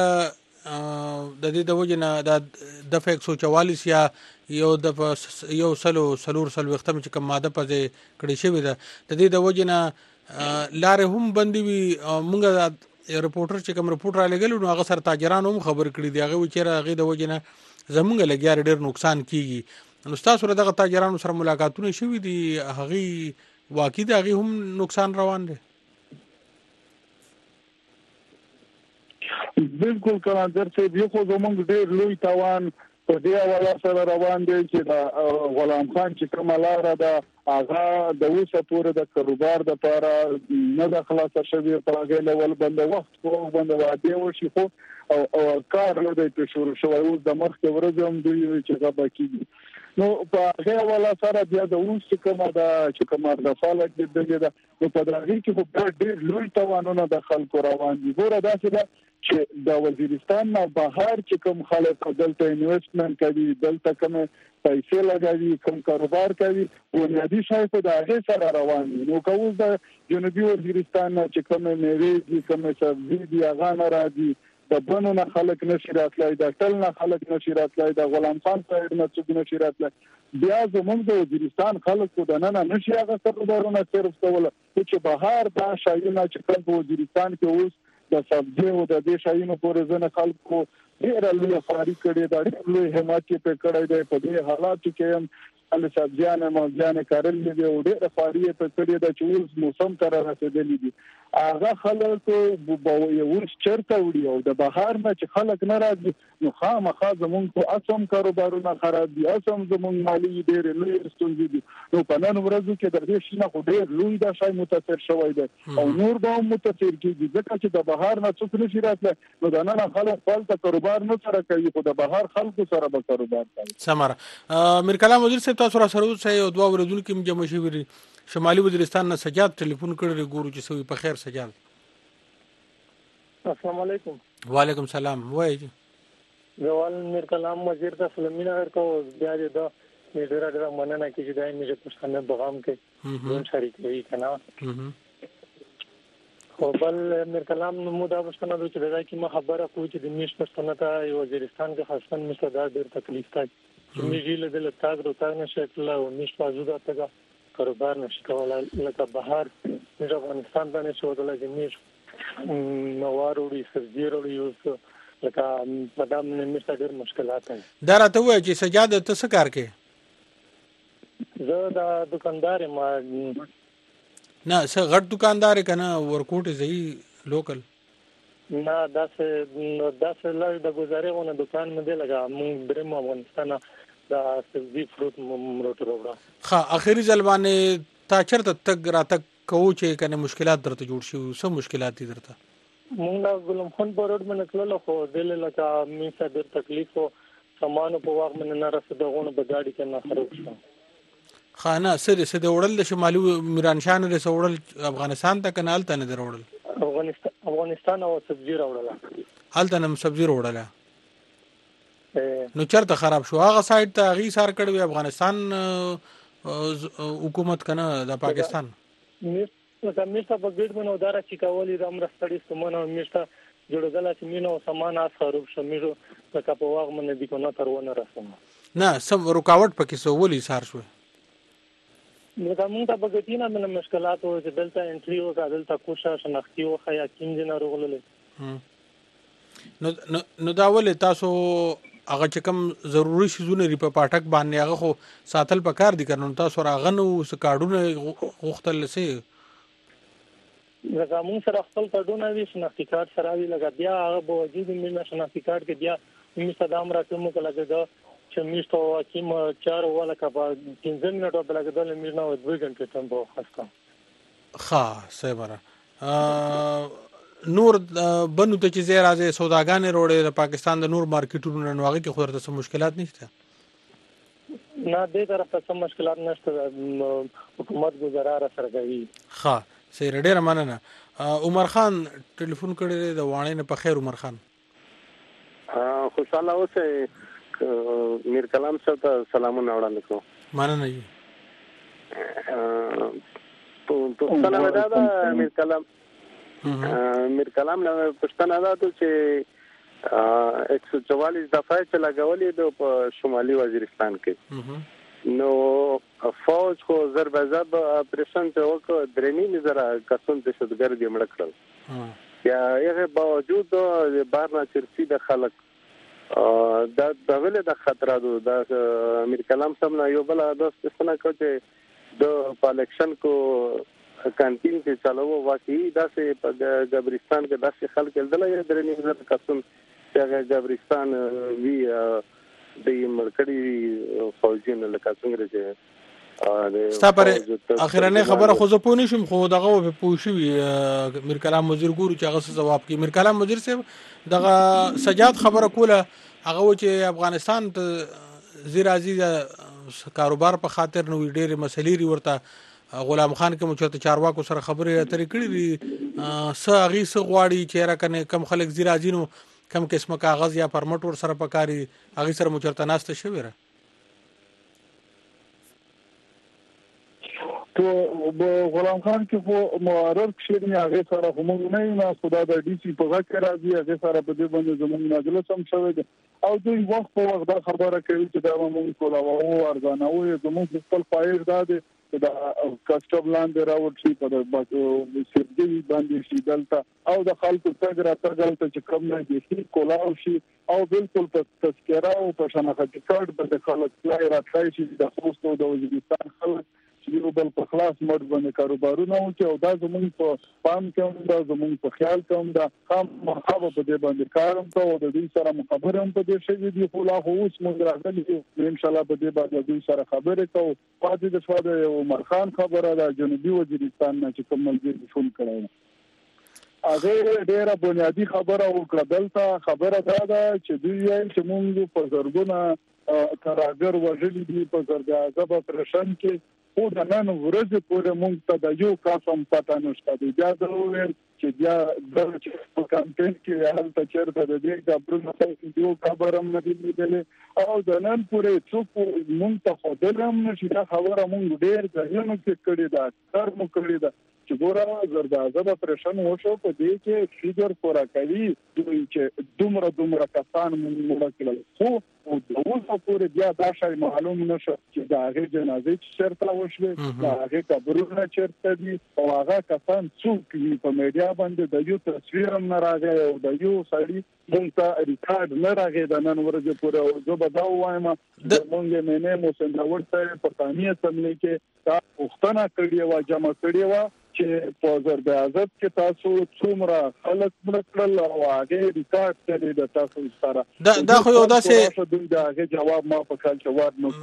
د دې د وجنه د دفع 144 یا یو سلور وختم چې کوم ماده پځې کړي شوی ده د دې د وجنه لارې هم بندي وي مونږ رپورټر چې کوم رپورټ را لګل نو هغه سره تاجرانو هم خبر کړی دی هغه چې هغه د وجنه زمونږ لګیار ډېر نقصان کیږي نو تاسو سره دغه تاجرانو سره ملاقاتونه شوي دي هغه واقعي د هغه هم نقصان روان دی بالکل کله درته یو خو زمونږ ډېر لوی تاوان په دې حواله سره روان دی چې د غلام خان چې کومه لاره ده هغه د اوسه پورې د کاروبار د لپاره نه د خلاصه شوی په هغه لیول باندې وخت خو باندې واده وشي خو او کار له دې په شروع شوی اوس د مخکې ورځ هم دوی چې غبا کیږي نو په هغه حواله سره بیا د اوس کومه د چې کومه د فعالیت د دې ده نو په دغه کې خو ډېر لوی توانونه د خلکو روان دي ګوره داسې ده چې د وزیرستان نه بهر چې کوم خلک دلته انویسټمنټ کوي دلته کوم پیسې لګوي کوم کاروبار کوي بنیادی شای په دغه سره روان دي نو کوم د جنوبي وزیرستان چې کوم میوې دي کوم سبزي دي هغه نه راځي د بنو نه خلک نشي راتلای د ټل نه خلک نشي راتلای د غلام خان سایډ نه څوک نشي راتلای بیا زموږ د وزیرستان خلکو د نن نشي هغه کاروبارونه صرف کول چې بهر دا شایونه چې کوم وزیرستان کې اوس د سبزی او د دې شایونو پورې ځنه خلکو ډېر لوی خاري کړي دا ډېر لوی همت په کړی دی په دې حالاتو کې هم ال سبزیانه مالجانه کارل دي او ډېر خاري په کړي دا چې اوس موسم تر رسیدلی دي هغه خلکو یو چرته وړي او د بهر نه چې خلک نه راځي نو خامخا زمونږ په اسم کاروبارونه خراب دي اسم زمونږ مالی ډېر لوی ستونزې دي نو په نن ورځو کې د دې شینه خو ډېر لوی دا شای متاثر شوی دی او نور به متاثر کیږي ځکه چې د بهر نه څوک نشي راتلی نو دا نه خلک خپل کاروبار نه سره کوي خو د بهر خلکو سره به کاروبار کوي سمره میر کلام وزیر صاحب تاسو را سره اوسئ او دوه ورځې کې جمع شوي شمالي وزیرستان نه سجاد ټلیفون کړی ګورو چې سوي په خیر سجاد السلام علیکم وعلیکم السلام وایي جوال میر کلام وزیر کا سلامونه ورکو بیا دې دا ډېر مننه کې چې دای مې پښتنه بغام کې دون شریک وي کنه خو بل میر کلام نو دا وشتنه چې دا کی ما خبره کوي چې د میش پښتنه ته وزیرستان کې خاصن مشته دا ډېر تکلیف کوي چې میږي له دل تاګ نشه کله او میش پازوده ته کاروبار نشي کولای لکه بهر د افغانستان باندې شو د لګمیش نواروري سرجیروري اوس لکه مدام نمیشته ډېر مشکلات دي. دا راته وایي چې سجاده ته څه کار کوي؟ زه دا دکاندار ما نه څه غټ دکاندار کنه ورکوټ زی لوکل نه داسې لږ د گزارې ونه دکان مې دی لګا مونږ دریم افغانستان دا سبزی فروټ مروټ وروړه. ها اخیری ځل باندې تا چرته تک راتک کوو چې کنه مشکلات درته جوړ شي څه مشکلات دي درته؟ مونږ ګلم خان په روډ باندې تلل خو دل لکه مې څه ډېر تکلیف او سامان په وخت باندې نه رسیدغونه په گاډي کې نه خراب شو. خانه سره د وړل د شمالي میرانشان له وړل افغانستان ته کنال ته نه وړل افغانستان او سبزی راوړل حالت نه سبزی وړل نو چرته خراب شو هغه سایت ته غي سار کړو افغانستان حکومت کنه د پاکستان لکه میشته په ګډ باندې وداره چې کولې د امرستړي سمونه میشته جوړګلا چې مينو سامان خراب شمیرو لکه په واغ باندې د کو نه ترونه رسم نه سم رکاوټ پکې سو ولي سار شو نو دا مونږ ته بغتینا من مشکلات او چې دلته انټری او دلته کوشش شناختی او خیا کینځ نه رغلل نو دا ولې تاسو هغه چې کوم ضروري شیزونه ری په پاټک باندې هغه خو ساتل پکار دي کنه تاسو راغنو سکاډونه غختل سي لکه مونږ سره خپل کډونه وی شناختی کارت سره وی لګا بیا هغه به وجود مې شناختی کارت کې بیا مې صدام راکوم کله دا چې میشتو کیم 4 ولا کبا 15 منټو بل غدل مې نو 2 غنټه تم په خاصه ها سمره نور بنو ته چې زیرا زه سوداګانې روړې د پاکستان د نور مارکیټونو نوغه کې خو ورته مشکلات نشته نه دې طرف ته مشکلات نشته حکومت گزارا سره کوي ها سیر ډیر مننه عمر خان ټلیفون کړی د وانه نه په خیر عمر خان خوشاله اوسه میر کلام صاحب ته سلامونه وړاندې کوم مننه یې تو څنګه ودا میر کلام نه پښتنه دا چې 144 دفعه چې لګولې د شمالي وزیرستان کې نو فوج خو ضرب ضرب اپریشن ته وکړ درنی زرا کسون دهشتګرد یې مړ کړل یا هغه باوجود د بارنا چرسی د خلک دا د ویل د خطراتو د امیر کلام صاحب نه یو بل دوست څنګه کوي د الیکشن کو کانټین کې چالو واقعي داسې په جبرستان کې داسې خلک دلته درنی زرا کسون چې جبرستان وی د ملکړي فوجین لکه څنګه چې ستا پر اخرنه خبره خو زه پوه نشم خو دغه په پوښوي میر کلام وزیر ګورو چې هغه جواب کوي میر کلام وزیر صاحب دغه سجاد خبره کوله هغه چې افغانستان ته زیر عزیز کاروبار په خاطر نو ډېر مسلې ورته غلام خان کوم چې چارواکو سره خبرې اترې کړې دي س اغي س غواړي چې را کنه کم خلک زیر عزینو کم قسمه کاغذ یا پرمټ ور سره پکاري هغه سره مچرته ناشته شوی را تو غلام خان کې خو معارض کښې نه هغه سره هم نه خدا د ډي سي په غږ راځي هغه سره په دې باندې زموږ مجلس هم شوی دی او دوی وخت په وخت دا خبره کوي چې دا موږ کولاو ارزانه او زموږ خپل فایل دا دی دا کسټم لاندې راوړل شي په سیدی باندې شي دلته او د خلکو څنګه راځي چې کوم نه دي کولاو شي او بالکل په تذکره او په شناختی کارت باندې خلک راځي چې د خوستو د وزیرستان خلک یو بل په خلاص مړ باندې کاروبارونه او چې دا زموږ په پام کې دا زموږ په خیال کې دا هم مخابه په دې باندې کارم ته او د دې سره مخابره هم په دې شي دي خو لا خو اوس موږ راغلي ان شاء الله په دې باندې دوی سره خبرې کوو پاتې د شواده عمر خان خبره دا جنوبي وزیرستان نه چې کوم ملګری فون کړی هغه ډیره بنیادی خبره وکړه دلته خبره دا ده چې دوی چې موږ په زرګونه تراګر وژلي دي په زرګه پرشن کې او د نن ورځې پورې موږ ته د یو قسم پته نشته دی بیا دا وویل چې بیا د کمپین کې هلته چېرته د دې د یو خبره هم نه دي لیدلې او د نن پورې څوک موږ ته ښودلی هم نه شي دا خبره موږ ډېر ځایونو کې کړې ده اکثر مو کړې ده چې ګوره زردازه اپریشن وشو په دې کې فیګر پورا کوي چې دومره کسان مړه کړل خو د اوسه پورې بیا دا شی معلوم نشو چې د هغه جنازې چیرته وشوه د هغه قبرونه چیرته دي او هغه کسان څوک دي په میډیا باندې د یو تصویر هم نه راغی او د یو سړی مونږ ته ریکارډ نه راغی د نن ورځې پورې او زه به دا وایم چې مونږ نه مو څنګه ورته په قانوني اسمبلی کې دا پوښتنه کړې و جمع کړې و چې په زردازت کې تاسو څومره خلک مړ کړل او هغه ریکارډ کړی د تاسو سره دا خو یو داسې دا هغه جواب ما په کال جواب نه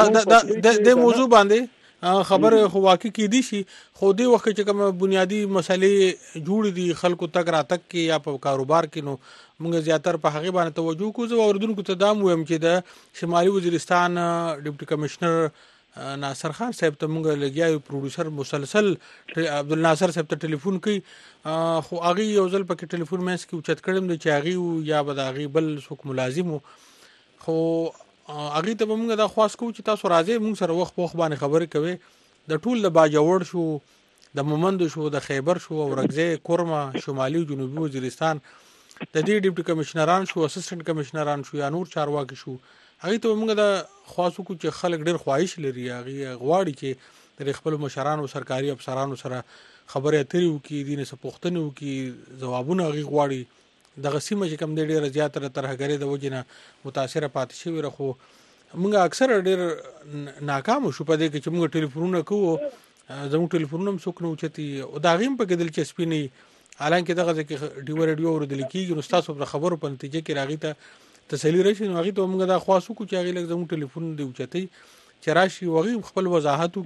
کړو د موضوع باندې خبره خو واقع کی دي شي خو دې وخت چې کوم بنیادی مسلې جوړ دي خلکو تک راتک کې یا په کاروبار کې نو موږ زیاتره په هغه باندې توجه کوو او اردن کو تدام ويم چې د شمالي وزیرستان ډیپټي کمشنر ناصر خان صاحب ته موږ لګیاو پروډوسر مسلسل عبد الناصر صاحب ته ټلیفون کوي خو هغه یو ځل پکې ټلیفون مېس کې اوچت کړم د چاغي یا بداغي بل څوک ملازم خو هغه ته موږ دا خواست کوو چې تاسو راځي موږ سره وخت باندې خبرې کوي د ټول د باجوړ شو د مومند شو د خیبر شو او رغزه کورما شمالي جنوبي وزیرستان د دې ډیپټي کمشنران شو اسسټنټ کمشنران شو یا نور چارواکي شو هغه ته موږ دا خاصو کو چې خلک ډېر خواهش لري هغه غواړي چې د خپل مشرانو سرکاري افسرانو سره خبرې اترې وکړي دینه سپوښتنه وکړي جوابونه هغه غواړي د غسیمه چې کم ډېر زیاتره ترهګری د وجنه متاثر پاتې شوی رخو موږ اکثر ډېر ناکام شو په دې کې چې موږ ټلیفونونه کوو زموږ ټلیفونونه هم څوک نه اوچتي او دا غیم په کې دلچسپي نه حالانکه دغه ځکه ډیو رادیو اوردل کیږي نو تاسو په خبرو په نتیجه کې راغی ته تسلی راشي نو هغه ته موږ دا خواصو کو چې هغه لږ زموږ ټلیفون دی اوچتي چې راشي وغه خپل وضاحتو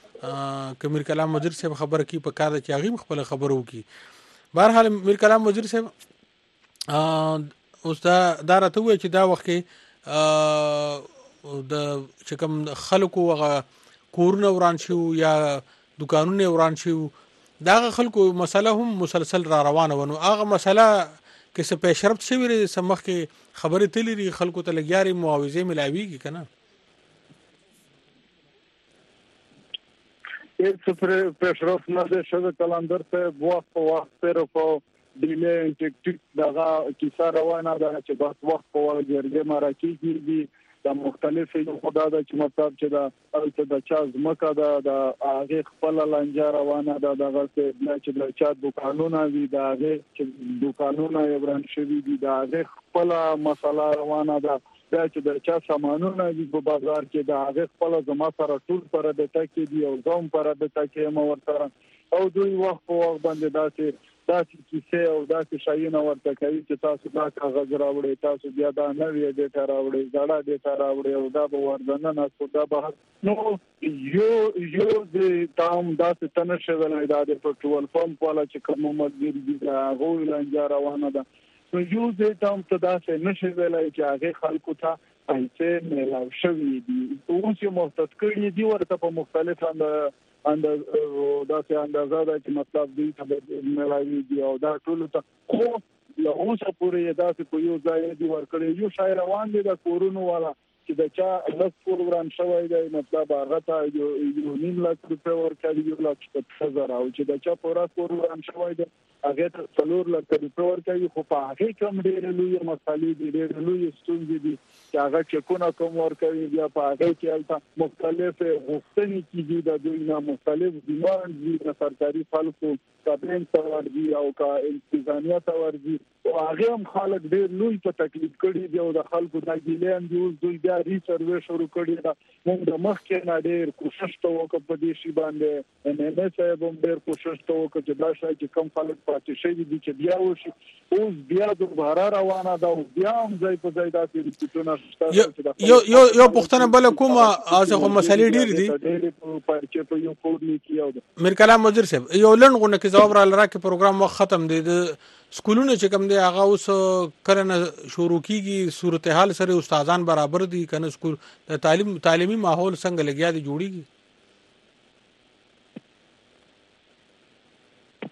کې کمیر کلام وزیر صاحب خبره کی په کار چې هغه خپل خبرو کی بهرحال میر کلام وزیر صاحب اوس دا راته وای چې دا وخت کې د چې کوم خلکو هغه کورونه وران شو یا دکانونه وران شو دا خلکو مسله هم مسلسل را روانه ونه هغه مسله کې څه پیشرفت شوی لري سمخ کې خبرې تلري خلکو ته لګیاري معاوضه ملاويږي کنه هیڅ پیشرفت نه ده شوی کلندر ته وخت پر په ډیلی ټیک دغه کیسه روانه ده چې بس وخت په وخت جرګه مراکېږي د مختلفو خدای د چې مطلب چې د چا زمکه د هغه خپل لنجه روانه ده دغه چې د چا دکانونه دي د هغه چې دکانونه یې وران شوي دي د هغه خپل مسله روانه ده دا چې د چا سامانونه دي په بازار کې د هغه خپل زما سره ټول پر د تکي دي او زوم پر د تکي مو ورته او دوی وخت په وخت باندې داسې کیسه او داسې شایونه ورته کوي چې تاسو دا کاغذ راوړئ تاسو بیا دا نوې ډیټا راوړئ زړه ډیټا راوړئ او دا به وردنه نه دا به نو یو د تام داسې تنشه ولای دا د پټرول پمپ والا چې کوم مدیر دي هغه لنجا روانه ده نو یو د تام ته داسې نشه ولای چې هغه خلکو ته پیسې ملاو شوي دي اوس یو محتاط کړي دي ورته په مختلف داسې اندازه ده چې مطلب دوی ته ملاوي دي او دا ټول ته خو له اوسه پورې داسې په یو ځای دی ورکړي یو شاعر روان دي د کورونو والا چې د چا لږ کور وران شوی دی مطلب هغه ته یو نیم لک روپۍ ورکړي یو لک 70,000 او چې د چا پورا کور وران شوی دی هغه ته 4 لک روپۍ ورکړي خو په هغه کوم ډېر لوی مسالې دي ډېر لوی ستونزې دي چې هغه چکونه کوم ورکړي بیا په هغه کې البته مختلف غوښتنې کیږي د دوی نه مختلف ډیماند دي د سرکاري خلکو کابین تور دي او کا انتظامیه تور دي او هغه هم خلک ډېر لوی په تکلیف کړي دي او د خلکو د ګیلین دی دوی بیا ریسروې شروع کړي دا موږ د مخکې نه ډېر کوشش وکړو په دې شی باندې ان ام اس هم ډېر کوشش وکړو چې دا شای چې کم خلک پاتې شي دي چې بیا وشي اوس بیا دوباره روانه ده او بیا هم ځای په ځای داسې ریپورتونه یو پښتنه بل کومه ازغه مسلې ډېر دي چې په یو پورلی کې یو میر کلام وزیر صاحب یو لنډغونه کې جواب را لراکه پروګرام وخت ختم دی د سکولونو چې کوم دی هغه اوس کرنه شروع کیږي صورتحال سره استادان برابر دي کنه سکول د تعلیمي ماحول څنګه لګیا دي جوړیږي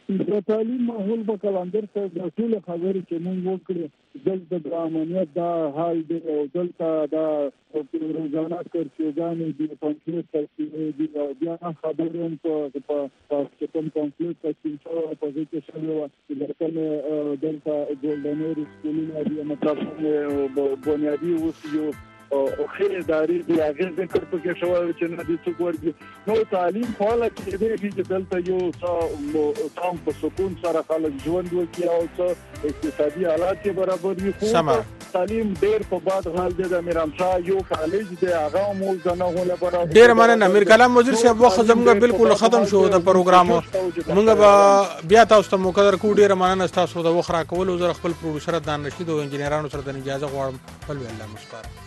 د تعلیم ماحول په کلندر ته د ټول خبرې چې موږ وکړو دلته د امنیت دا حال دی او دلته دا روزانه کورسونه دي پنځه تاسو دي او بیا خبرې هم په کوم کنفلیکټ چې په دې کې شوی و چې دلته ګولډنر سکولونه دي مطلب بنیادی وسیو او خیر اداري دی هغه ذکر پکې شوی چې نه دي څوک ورګي نو تعلیم خاله چې دې چې دلته یو څو په سکون سره خلک ژوند وکړي او څو اقتصادي حالات برابر وي خو تعلیم ډېر په باد حال دی د میرامشاه یو کالج دی هغه مول نه هله برابر ډېر مننه امیر کلام وزیر صاحب وخت زموږ بالکل ختم شو د پروګرام موږ به بیا تاسو ته مقدر کو ډېر مننه تاسو د وخت راکول زه خپل پروډوسر دان رشید او انجنیرانو سره د اجازه غواړم خپل الله مشکور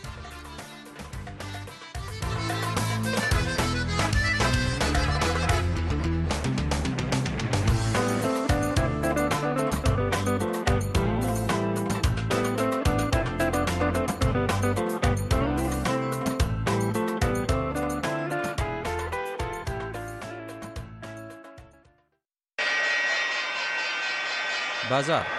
بازار